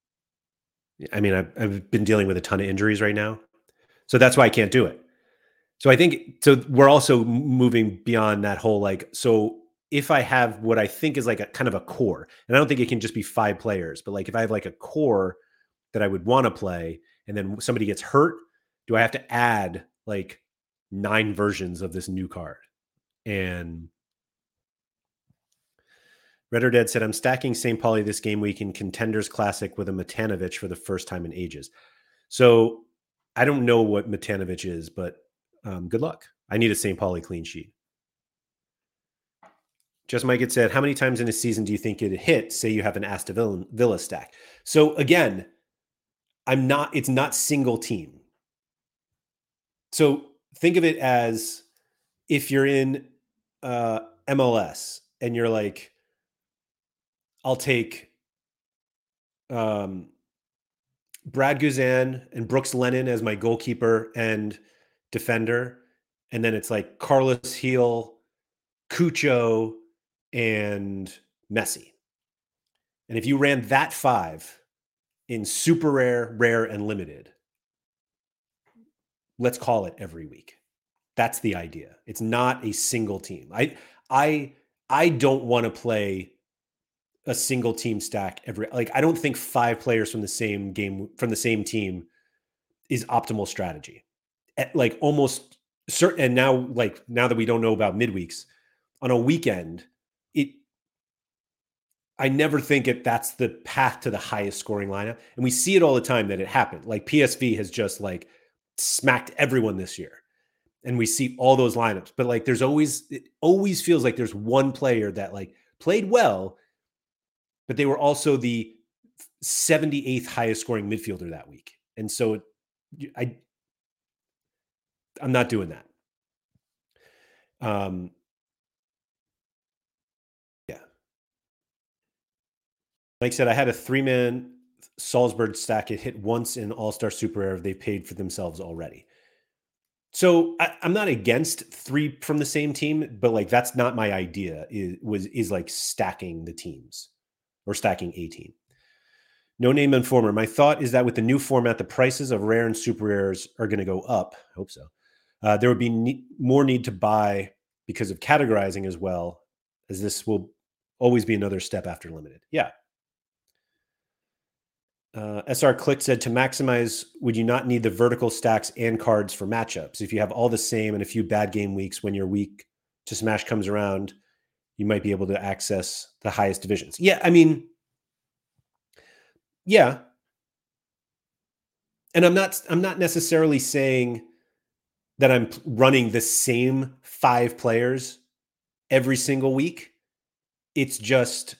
I mean, I've been dealing with a ton of injuries right now, so that's why I can't do it. So I think so we're also moving beyond that whole like so if I have what I think is like a kind of a core, and I don't think it can just be 5 players, but like if I have like a core that I would want to play and then somebody gets hurt, do I have to add like 9 versions of this new card? And Red or Dead said, I'm stacking St. Pauli this game week in Contenders Classic with a Matanovic for the first time in ages. So I don't know what Matanovic is, but good luck. I need a St. Pauli clean sheet. Just Mike had said, how many times in a season do you think it hit? Say you have an Aston Villa stack. So again, it's not single team. So think of it as if you're in MLS and you're like, I'll take Brad Guzan and Brooks Lennon as my goalkeeper and defender. And then it's like Carlos Heel, Cucho, and Messi. And if you ran that 5 in super rare, rare, and limited, let's call it every week. That's the idea. It's not a single team. I don't want to play a single team stack I don't think 5 players from the same game from the same team is optimal strategy. Like almost certain, and now that we don't know about midweeks on a weekend, I never think that's the path to the highest scoring lineup. And we see it all the time that it happened. Like PSV has just like smacked everyone this year. And we see all those lineups. But like it always feels like there's one player that like played well, but they were also the 78th highest scoring midfielder that week. And so I'm not doing that. Yeah. Like I said, I had a 3-man Salzburg stack. It hit once in All-Star Super Rare. They paid for themselves already. So I'm not against 3 from the same team, but like that's not my idea. Is like stacking the teams or stacking a team. No Name Informer. My thought is that with the new format, the prices of rare and super rares are going to go up. I hope so. There would be more need to buy because of categorizing as well, as this will always be another step after limited. Yeah. SR Click said, to maximize, would you not need the vertical stacks and cards for matchups? If you have all the same and a few bad game weeks, when your week to Smash comes around, you might be able to access the highest divisions. Yeah, I mean, yeah. And I'm not necessarily saying that I'm running the same 5 players every single week. It's just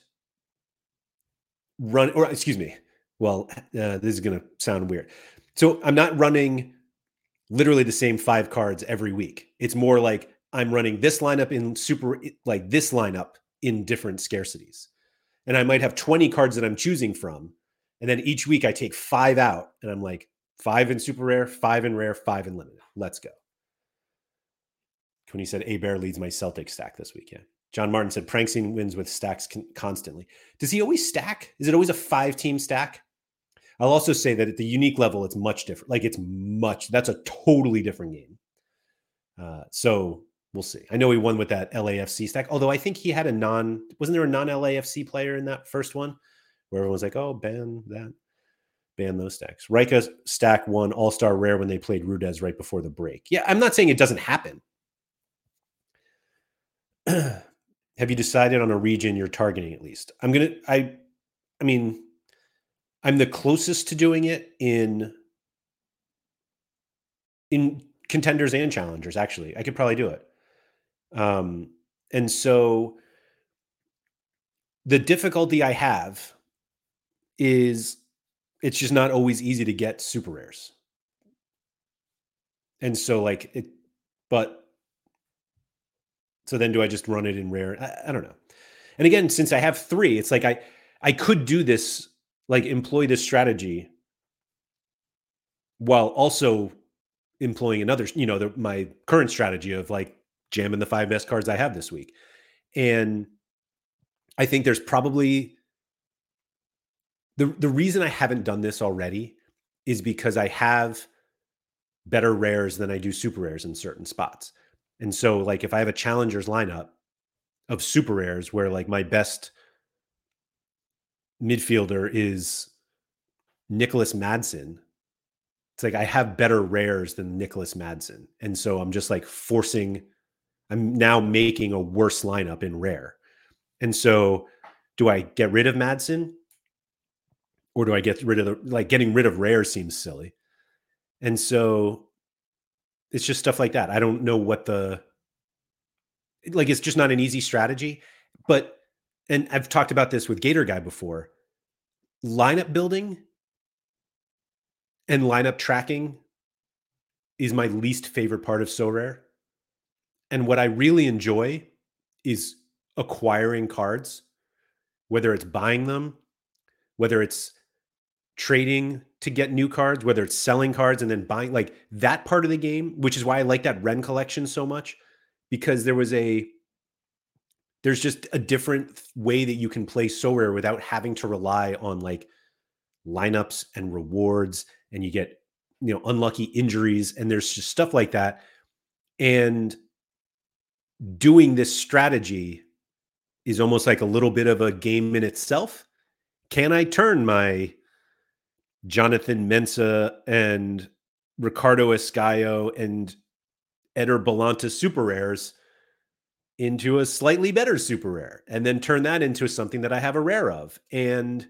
excuse me. Well, this is going to sound weird. So I'm not running literally the same 5 cards every week. It's more like I'm running this lineup this lineup in different scarcities. And I might have 20 cards that I'm choosing from. And then each week I take 5 out and I'm like 5 in super rare, 5 in rare, 5 in limited. Let's go. When he said A Bear leads my Celtic stack this week. Yeah. John Martin said Pranksing wins with stacks constantly. Does he always stack? Is it always a 5-team stack? I'll also say that at the unique level, it's much different. Like that's a totally different game. So we'll see. I know he won with that LAFC stack, although I think he had wasn't there a non-LAFC player in that first one where everyone was like, oh, ban those stacks. Rika stack won All-Star Rare when they played Rudez right before the break. Yeah, I'm not saying it doesn't happen. Have you decided on a region you're targeting at least? I mean, I'm the closest to doing it in contenders and challengers, actually. I could probably do it. And so the difficulty I have is it's just not always easy to get super rares. And so so then do I just run it in rare? I don't know. And again, since I have 3, it's like I could do this, like employ this strategy while also employing another, my current strategy of like jamming the 5 best cards I have this week. And I think there's probably the reason I haven't done this already is because I have better rares than I do super rares in certain spots. And so like if I have a challengers lineup of super rares where like my best midfielder is Nicholas Madsen, it's like I have better rares than Nicholas Madsen. And so I'm just like I'm now making a worse lineup in rare. And so do I get rid of Madsen? Or do I get rid of getting rid of rare seems silly. And so it's just stuff like that. I don't know what it's just not an easy strategy. But, and I've talked about this with Gator Guy before, lineup building and lineup tracking is my least favorite part of Sorare. And what I really enjoy is acquiring cards, whether it's buying them, whether it's trading to get new cards, whether it's selling cards and then buying, like that part of the game, which is why I like that Ren collection so much, because there's just a different way that you can play Sorare without having to rely on like lineups and rewards, and you get, unlucky injuries, and there's just stuff like that. And doing this strategy is almost like a little bit of a game in itself. Can I turn my Jonathan Mensah and Ricardo Escaio and Eder Balanta super rares into a slightly better super rare and then turn that into something that I have a rare of? And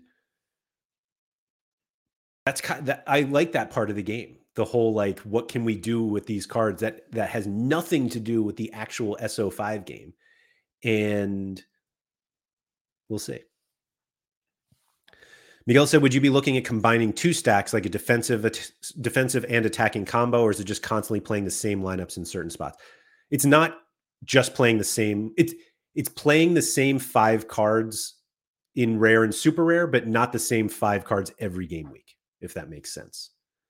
that's I like that part of the game. The whole, like, what can we do with these cards that has nothing to do with the actual SO5 game. And we'll see. Miguel said, would you be looking at combining two stacks, like a defensive and attacking combo, or is it just constantly playing the same lineups in certain spots? It's not just playing the same. It's playing the same 5 cards in rare and super rare, but not the same 5 cards every game week, if that makes sense.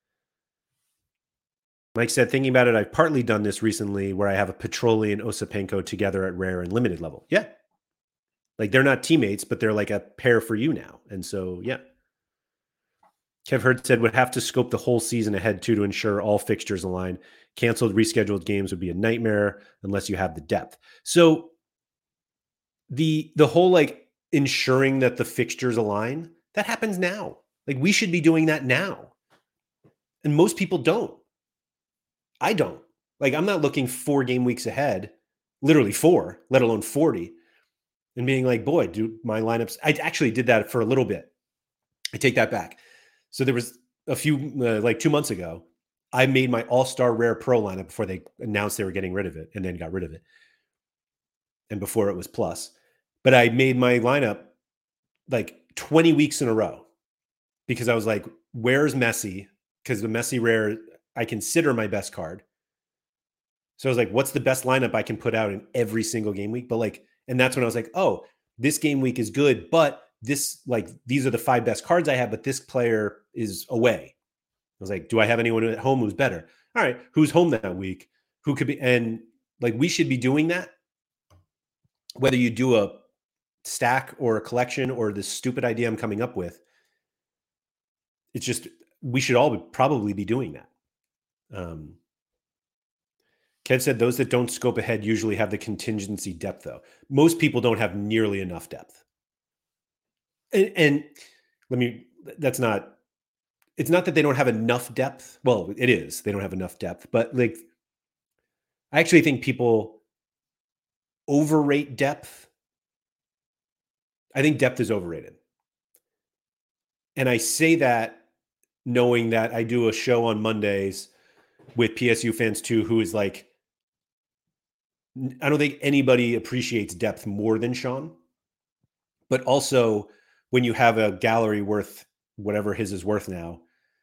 Mike said, thinking about it, I've partly done this recently where I have a Petroli and Osipenko together at rare and limited level. Yeah. Like they're not teammates, but they're like a pair for you now. And so, yeah. Kev Hurd said, would have to scope the whole season ahead too to ensure all fixtures align. Canceled, rescheduled games would be a nightmare unless you have the depth. So the whole like ensuring that the fixtures align, that happens now. Like we should be doing that now. And most people don't. I don't. Like I'm not looking 4 game weeks ahead, literally 4, let alone 40, and being like, boy, do my lineups. I actually did that for a little bit. I take that back. So there was a few, like 2 months ago, I made my all-star rare pro lineup before they announced they were getting rid of it, and then got rid of it. And before it was plus. But I made my lineup like 20 weeks in a row because I was like, where's Messi? Because the Messi rare, I consider my best card. So I was like, what's the best lineup I can put out in every single game week? But like, and that's when I was like, oh, this game week is good, but this, like, these are the 5 best cards I have, but this player is away. I was like, do I have anyone at home who's better? All right, who's home that week? Who could be? And like, we should be doing that. Whether you do a stack or a collection or this stupid idea I'm coming up with, it's just, we should all probably be doing that. Kev said those that don't scope ahead usually have the contingency depth, though. Most people don't have nearly enough depth. And it's not that they don't have enough depth. Well, it is. They don't have enough depth. But like, I actually think people overrate depth. I think depth is overrated. And I say that knowing that I do a show on Mondays with PSU fans too, who is like, I don't think anybody appreciates depth more than Sean. But also, when you have a gallery worth whatever his is worth now,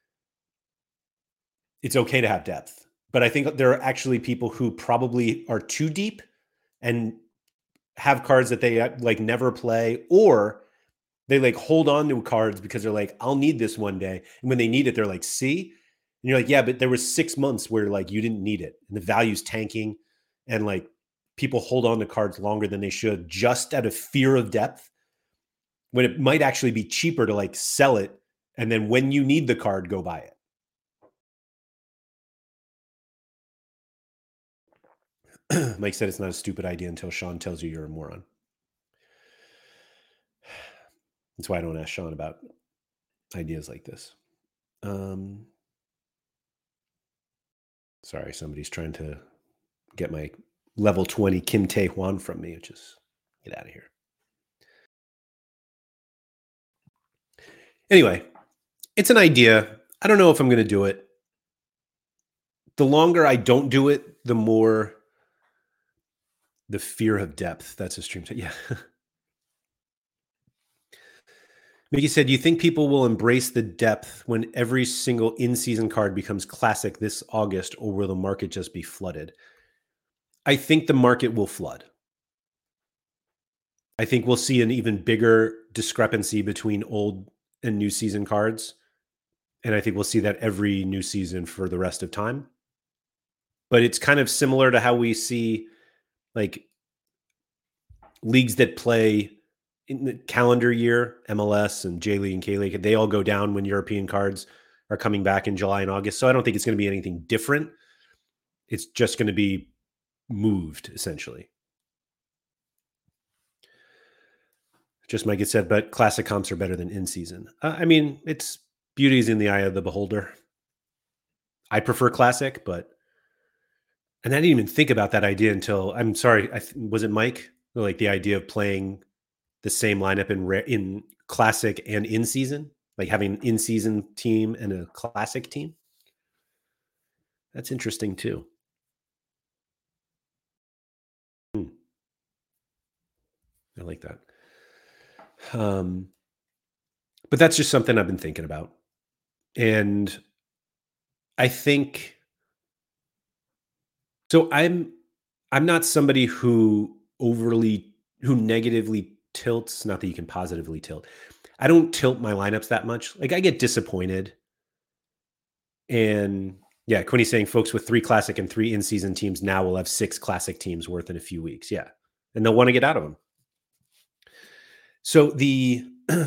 it's okay to have depth. But I think there are actually people who probably are too deep and have cards that they like never play, or they like hold on to cards because they're like, I'll need this one day. And when they need it, they're like, see? And you're like, yeah, but there was 6 months where like you didn't need it and the value's tanking, and like people hold on to cards longer than they should just out of fear of depth, when it might actually be cheaper to like sell it. And then when you need the card, go buy it. Mike said it's not a stupid idea until Sean tells you you're a moron. That's why I don't ask Sean about ideas like this. Sorry, somebody's trying to get my level 20 Kim Tae Hwan from me, which is get out of here. Anyway, it's an idea. I don't know if I'm going to do it. The longer I don't do it, the more the fear of depth. That's a stream. Yeah. Mickey said, "You think people will embrace the depth when every single in-season card becomes classic this August, or will the market just be flooded?" I think the market will flood. I think we'll see an even bigger discrepancy between old and new season cards. And I think we'll see that every new season for the rest of time. But it's kind of similar to how we see like leagues that play in the calendar year, MLS and J League and K League, they all go down when European cards are coming back in July and August. So I don't think it's going to be anything different. It's just going to be moved essentially. Just Mike had said, but classic comps are better than in season. I mean, it's beauty is in the eye of the beholder. I prefer classic, but and I didn't even think about that idea until I'm sorry. Was it Mike? Like the idea of playing the same lineup in classic and in season, like having an in season team and a classic team. That's interesting too. I like that. But that's just something I've been thinking about. And I think so I'm not somebody who negatively tilts, not that you can positively tilt. I don't tilt my lineups that much. Like I get disappointed. And yeah, Quinny's saying folks with 3 classic and 3 in-season teams now will have 6 classic teams worth in a few weeks. Yeah. And they'll want to get out of them. So the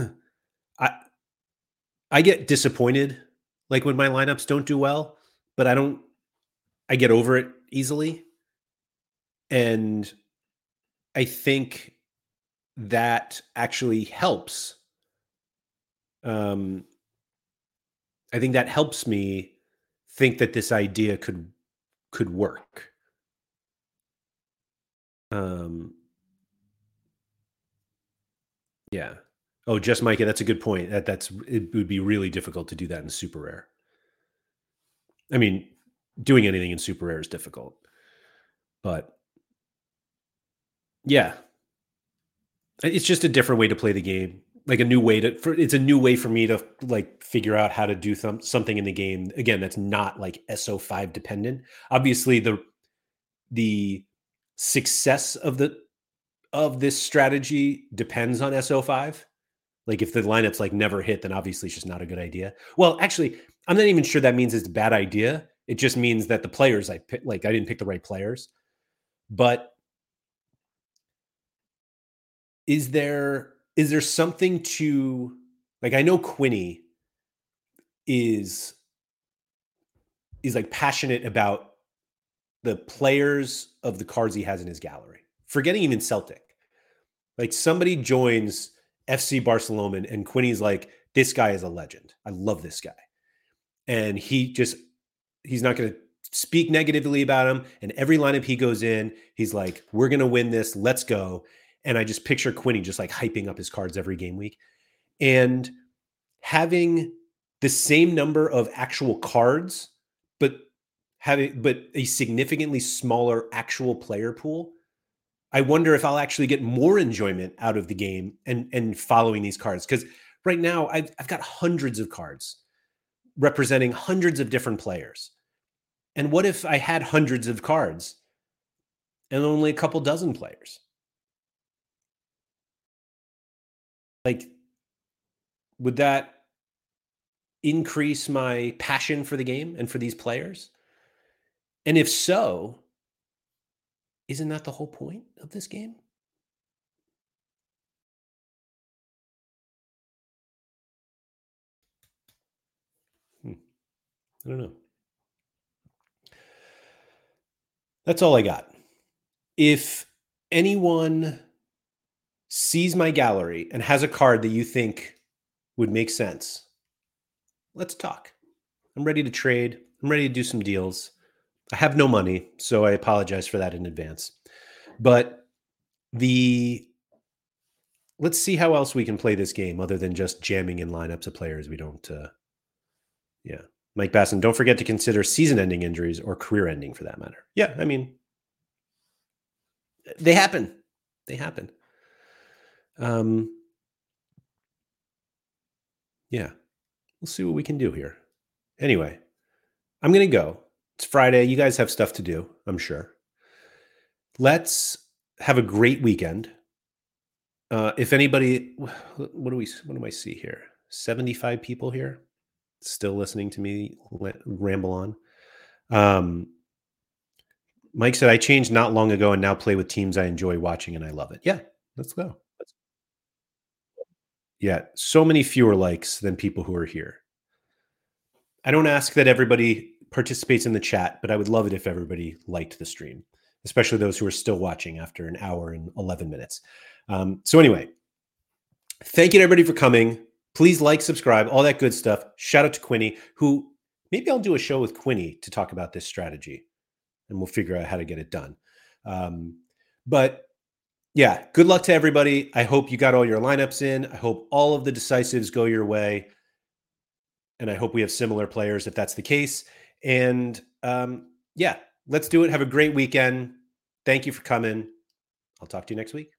I get disappointed like when my lineups don't do well, but I get over it easily. And I think that actually helps. I think that helps me think that this idea could work. Yeah. Oh, just Micah, that's a good point. It would be really difficult to do that in super rare. I mean, doing anything in super rare is difficult. But yeah. It's just a different way to play the game. Like a new way it's a new way for me to like figure out how to do something in the game. Again, that's not like SO5 dependent. Obviously the success of this strategy depends on SO5. Like if the lineups like never hit, then obviously it's just not a good idea. Well, actually, I'm not even sure that means it's a bad idea. It just means that the players I picked, like I didn't pick the right players. But is there something to like I know Quinny is like passionate about the players of the cards he has in his gallery. Forgetting even Celtic. Like somebody joins FC Barcelona and Quinny's like, this guy is a legend. I love this guy. And he's not going to speak negatively about him. And every lineup he goes in, he's like, we're going to win this. Let's go. And I just picture Quinny just like hyping up his cards every game week. And having the same number of actual cards, but a significantly smaller actual player pool. I wonder if I'll actually get more enjoyment out of the game and following these cards. Because right now I've got hundreds of cards representing hundreds of different players. And what if I had hundreds of cards and only a couple dozen players? Like, would that increase my passion for the game and for these players? And if so, isn't that the whole point of this game? I don't know. That's all I got. If anyone sees my gallery and has a card that you think would make sense, let's talk. I'm ready to trade. I'm ready to do some deals. I have no money, so I apologize for that in advance. But the let's see how else we can play this game other than just jamming in lineups of players we don't. Yeah, Mike Basson. Don't forget to consider season-ending injuries or career-ending, for that matter. Yeah, I mean, they happen. They happen. Yeah, we'll see what we can do here. Anyway, I'm gonna go. It's Friday. You guys have stuff to do, I'm sure. Let's have a great weekend. If anybody, what do I see here? 75 people here still listening to me ramble on. Mike said, I changed not long ago and now play with teams I enjoy watching and I love it. Yeah, let's go. Yeah, so many fewer likes than people who are here. I don't ask that everybody participates in the chat, but I would love it if everybody liked the stream, especially those who are still watching after an hour and 11 minutes. So anyway, thank you to everybody for coming. Please like, subscribe, all that good stuff. Shout out to Quinny, who maybe I'll do a show with Quinny to talk about this strategy and we'll figure out how to get it done. But yeah, good luck to everybody. I hope you got all your lineups in. I hope all of the decisives go your way. And I hope we have similar players if that's the case. And yeah, let's do it. Have a great weekend. Thank you for coming. I'll talk to you next week.